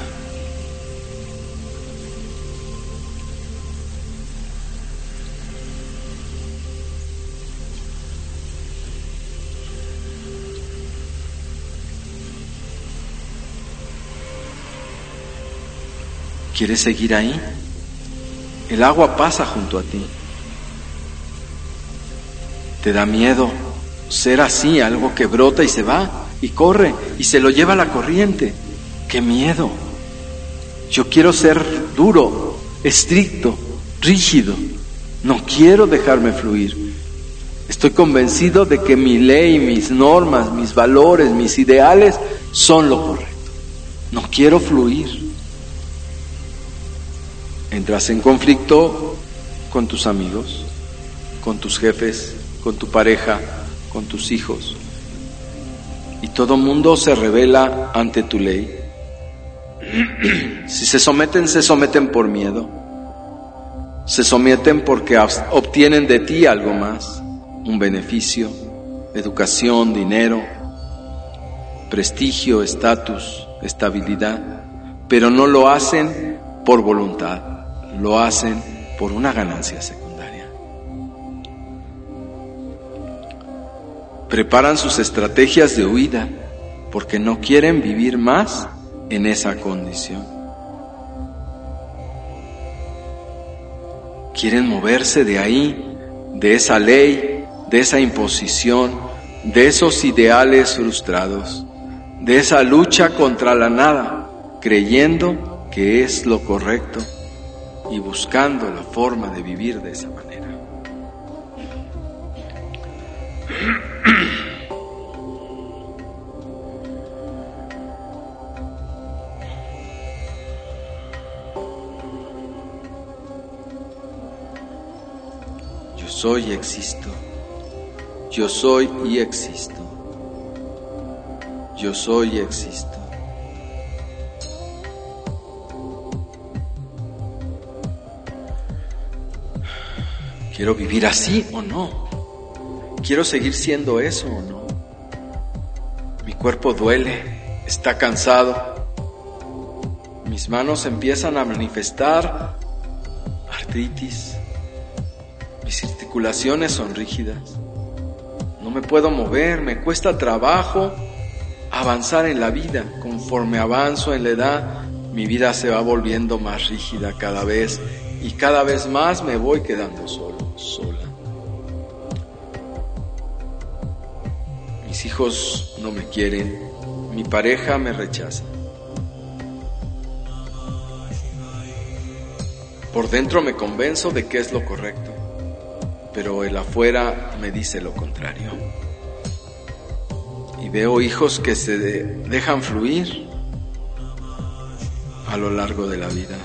¿Quieres seguir ahí? El agua pasa junto a ti. ¿Te da miedo ser así, algo que brota y se va, y corre, y se lo lleva la corriente? ¡Qué miedo! Yo quiero ser duro, estricto, rígido. No quiero dejarme fluir. Estoy convencido de que mi ley, mis normas, mis valores, mis ideales son lo correcto. No quiero fluir. Entras en conflicto con tus amigos, con tus jefes, con tu pareja, con tus hijos. Y todo mundo se rebela ante tu ley. Si se someten, se someten por miedo. Se someten porque obtienen de ti algo más, un beneficio, educación, dinero, prestigio, estatus, estabilidad, pero no lo hacen por voluntad, lo hacen por una ganancia secundaria. Preparan sus estrategias de huida porque no quieren vivir más en esa condición. Quieren moverse de ahí, de esa ley, de esa imposición, de esos ideales frustrados, de esa lucha contra la nada, creyendo que es lo correcto y buscando la forma de vivir de esa manera. Yo soy y existo. Yo soy y existo. Yo soy y existo. ¿Quiero vivir así o no? ¿Quiero seguir siendo eso o no? Mi cuerpo duele, está cansado. Mis manos empiezan a manifestar artritis. Mis articulaciones son rígidas. No me puedo mover, me cuesta trabajo avanzar en la vida. Conforme avanzo en la edad, mi vida se va volviendo más rígida cada vez y cada vez más me voy quedando solo, sola. Mis hijos no me quieren, mi pareja me rechaza. Por dentro me convenzo de que es lo correcto, pero el afuera me dice lo contrario. Y veo hijos que se de- dejan fluir a lo largo de la vida.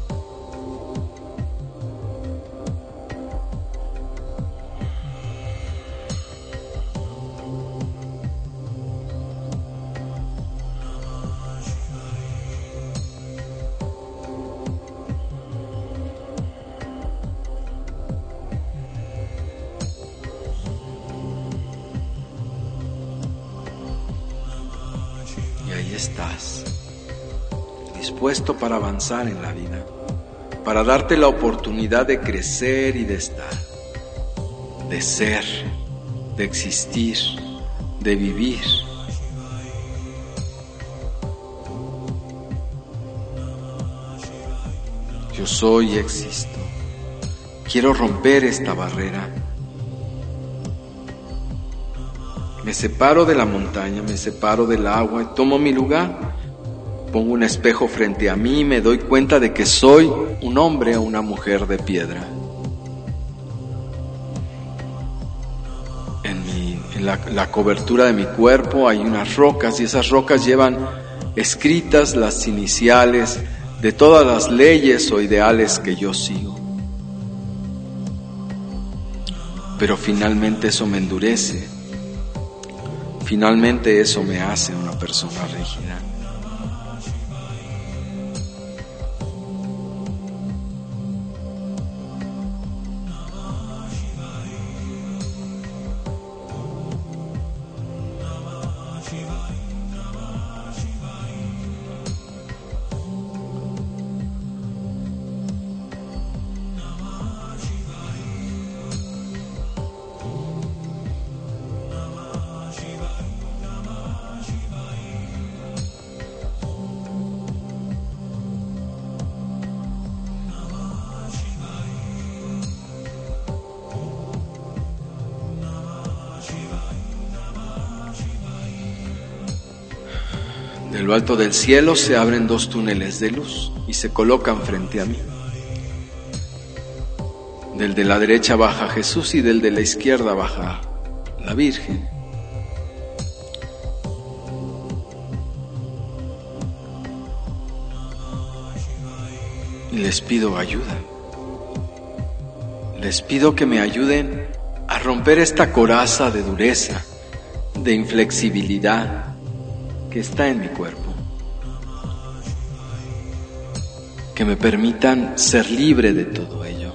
Y ahí estás, dispuesto para avanzar en la vida, para darte la oportunidad de crecer y de estar, de ser, de existir, de vivir. Yo soy y existo. Quiero romper esta barrera. Me separo de la montaña, me separo del agua y tomo mi lugar. Pongo un espejo frente a mí y me doy cuenta de que soy un hombre o una mujer de piedra. En, mi, en la, la cobertura de mi cuerpo hay unas rocas y esas rocas llevan escritas las iniciales de todas las leyes o ideales que yo sigo. Pero finalmente eso me endurece. Finalmente eso me hace una persona rígida. De lo alto del cielo se abren dos túneles de luz y se colocan frente a mí. Del de la derecha baja Jesús y del de la izquierda baja la Virgen. Y les pido ayuda. Les pido que me ayuden a romper esta coraza de dureza, de inflexibilidad que está en mi cuerpo. Que me permitan ser libre de todo ello.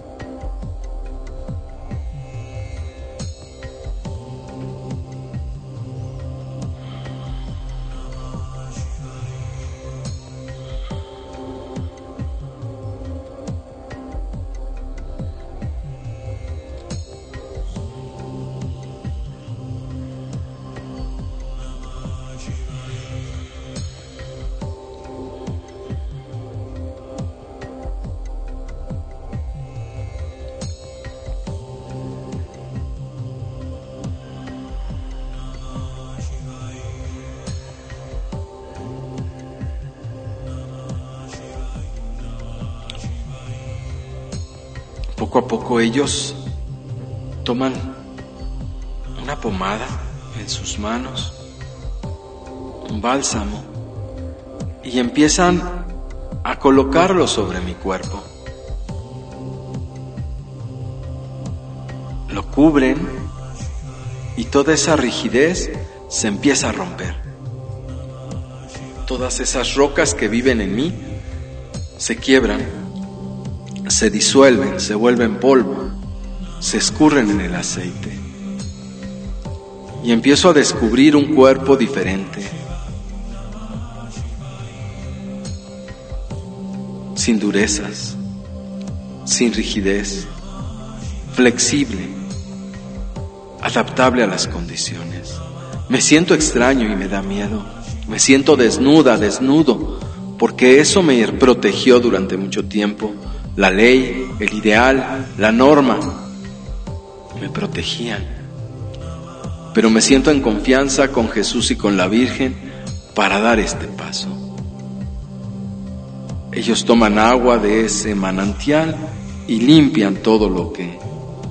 Poco a poco ellos toman una pomada en sus manos, un bálsamo, y empiezan a colocarlo sobre mi cuerpo. Lo cubren y toda esa rigidez se empieza a romper. Todas esas rocas que viven en mí se quiebran, se disuelven, se vuelven polvo, se escurren en el aceite. Y empiezo a descubrir un cuerpo diferente, sin durezas, sin rigidez, flexible, adaptable a las condiciones. Me siento extraño y me da miedo. Me siento desnuda, desnudo, porque eso me protegió durante mucho tiempo. La ley, el ideal, la norma, me protegían. Pero me siento en confianza con Jesús y con la Virgen para dar este paso. Ellos toman agua de ese manantial y limpian todo lo que,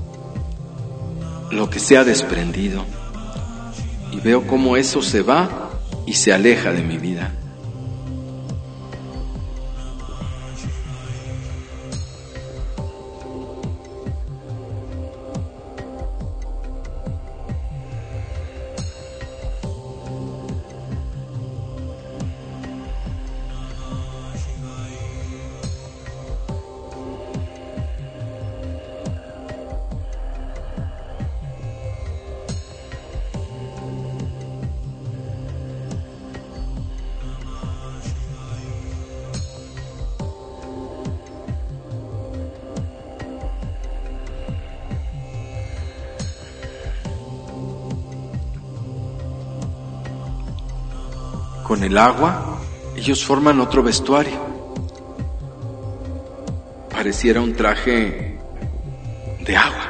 lo que se ha desprendido. Y veo cómo eso se va y se aleja de mi vida. Con el agua, ellos forman otro vestuario. Pareciera un traje de agua.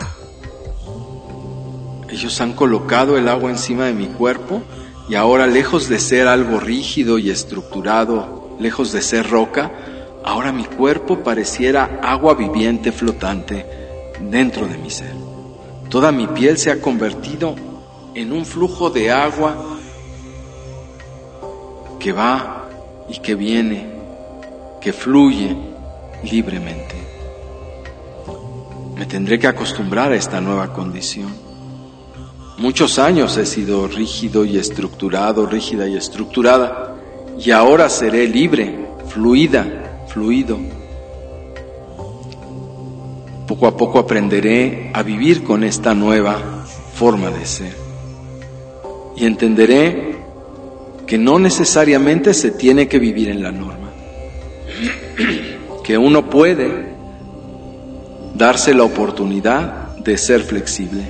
Ellos han colocado el agua encima de mi cuerpo y ahora, lejos de ser algo rígido y estructurado, lejos de ser roca, ahora mi cuerpo pareciera agua viviente flotante dentro de mi ser. Toda mi piel se ha convertido en un flujo de agua que va y que viene, que fluye libremente. Me tendré que acostumbrar a esta nueva condición. Muchos años he sido rígido y estructurado, rígida y estructurada, y ahora seré libre, fluida, fluido. Poco a poco aprenderé a vivir con esta nueva forma de ser. Y entenderé que no necesariamente se tiene que vivir en la norma. Que uno puede darse la oportunidad de ser flexible.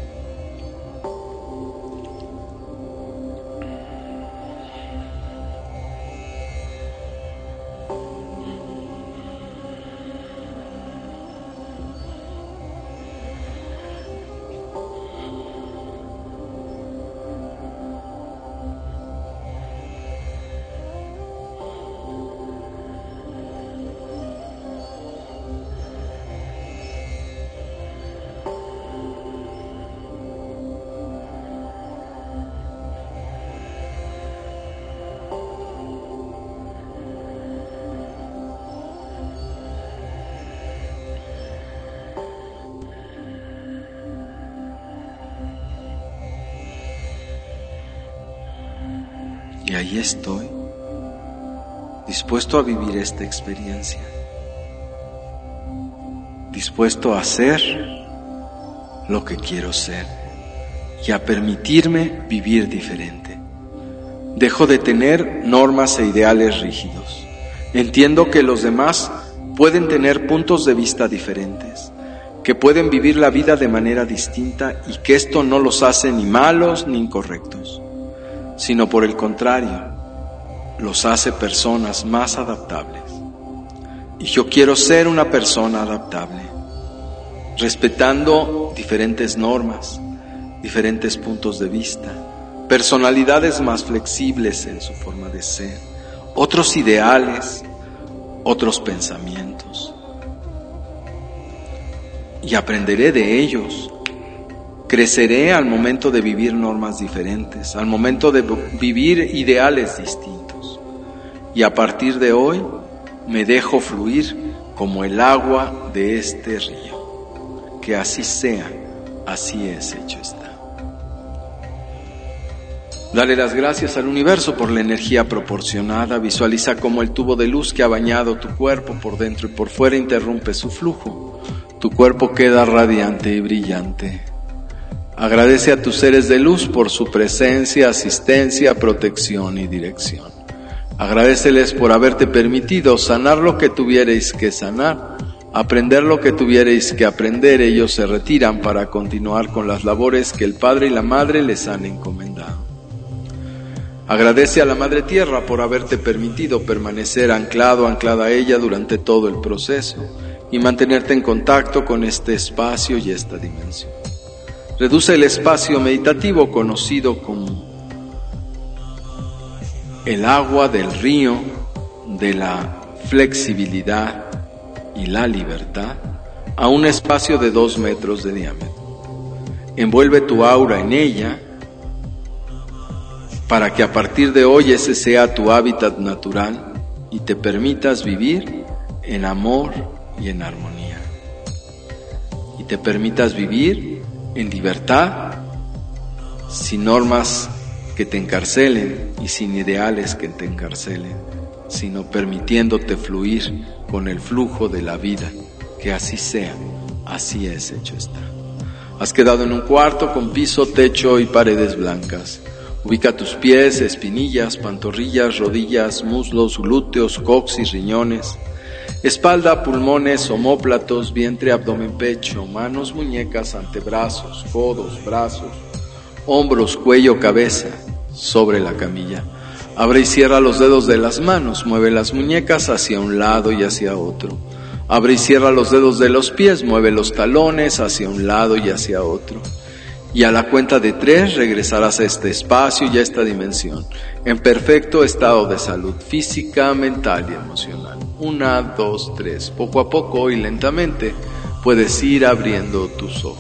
Y ahí estoy, dispuesto a vivir esta experiencia, dispuesto a ser lo que quiero ser y a permitirme vivir diferente. Dejo de tener normas e ideales rígidos. Entiendo que los demás pueden tener puntos de vista diferentes, que pueden vivir la vida de manera distinta y que esto no los hace ni malos ni incorrectos, sino por el contrario, los hace personas más adaptables. Y yo quiero ser una persona adaptable, respetando diferentes normas, diferentes puntos de vista, personalidades más flexibles en su forma de ser, otros ideales, otros pensamientos. Y aprenderé de ellos. Creceré al momento de vivir normas diferentes, al momento de vivir ideales distintos. Y a partir de hoy me dejo fluir como el agua de este río. Que así sea, así es, hecho está. Dale las gracias al universo por la energía proporcionada. Visualiza cómo el tubo de luz que ha bañado tu cuerpo por dentro y por fuera interrumpe su flujo. Tu cuerpo queda radiante y brillante. Agradece a tus seres de luz por su presencia, asistencia, protección y dirección. Agradéceles por haberte permitido sanar lo que tuvierais que sanar, aprender lo que tuvierais que aprender. Ellos se retiran para continuar con las labores que el Padre y la Madre les han encomendado. Agradece a la Madre Tierra por haberte permitido permanecer anclado, anclada a ella durante todo el proceso y mantenerte en contacto con este espacio y esta dimensión. Reduce el espacio meditativo conocido como el agua del río de la flexibilidad y la libertad a un espacio de dos metros de diámetro. Envuelve tu aura en ella para que a partir de hoy ese sea tu hábitat natural y te permitas vivir en amor y en armonía. Y te permitas vivir en libertad, sin normas que te encarcelen y sin ideales que te encarcelen, sino permitiéndote fluir con el flujo de la vida. Que así sea, así es, hecho está. Has quedado en un cuarto con piso, techo y paredes blancas. Ubica tus pies, espinillas, pantorrillas, rodillas, muslos, glúteos, coxis, riñones, espalda, pulmones, omóplatos, vientre, abdomen, pecho, manos, muñecas, antebrazos, codos, brazos, hombros, cuello, cabeza, sobre la camilla. Abre y cierra los dedos de las manos, mueve las muñecas hacia un lado y hacia otro. Abre y cierra los dedos de los pies, mueve los talones hacia un lado y hacia otro. Y a la cuenta de tres regresarás a este espacio y a esta dimensión, en perfecto estado de salud física, mental y emocional. Una, dos, tres. Poco a poco y lentamente puedes ir abriendo tus ojos.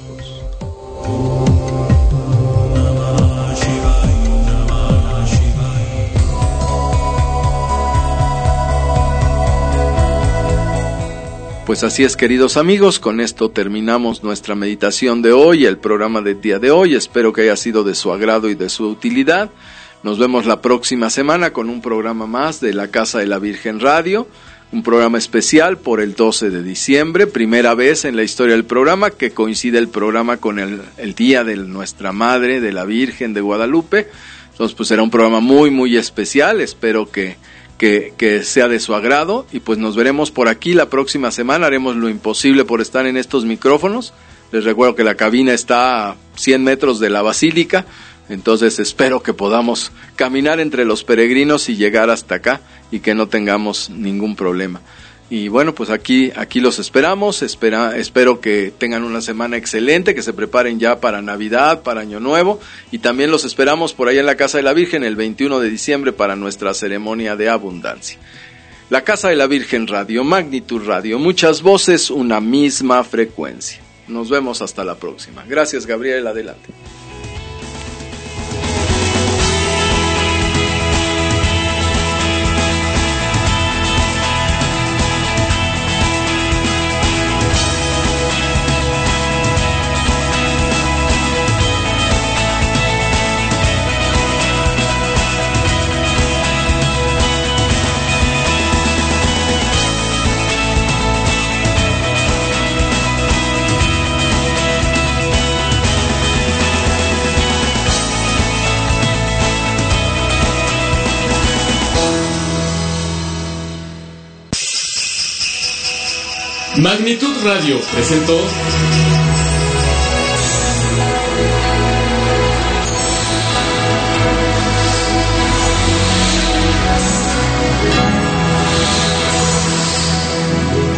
Pues así es, queridos amigos, con esto terminamos nuestra meditación de hoy, el programa del día de hoy. Espero que haya sido de su agrado y de su utilidad. Nos vemos la próxima semana con un programa más de la Casa de la Virgen Radio, un programa especial por el doce de diciembre, primera vez en la historia del programa que coincide el programa con el, el día de nuestra Madre, de la Virgen de Guadalupe. Entonces pues será un programa muy muy especial, espero que Que, que sea de su agrado y pues nos veremos por aquí la próxima semana. Haremos lo imposible por estar en estos micrófonos. Les recuerdo que la cabina está a cien metros de la basílica, entonces espero que podamos caminar entre los peregrinos y llegar hasta acá y que no tengamos ningún problema. Y bueno, pues aquí aquí los esperamos. Espera, espero que tengan una semana excelente, que se preparen ya para Navidad, para Año Nuevo, y también los esperamos por allá en la Casa de la Virgen el veintiuno de diciembre para nuestra ceremonia de abundancia. La Casa de la Virgen Radio, Magnitud Radio, muchas voces, una misma frecuencia. Nos vemos hasta la próxima. Gracias, Gabriel, adelante.
Magnitud Radio presentó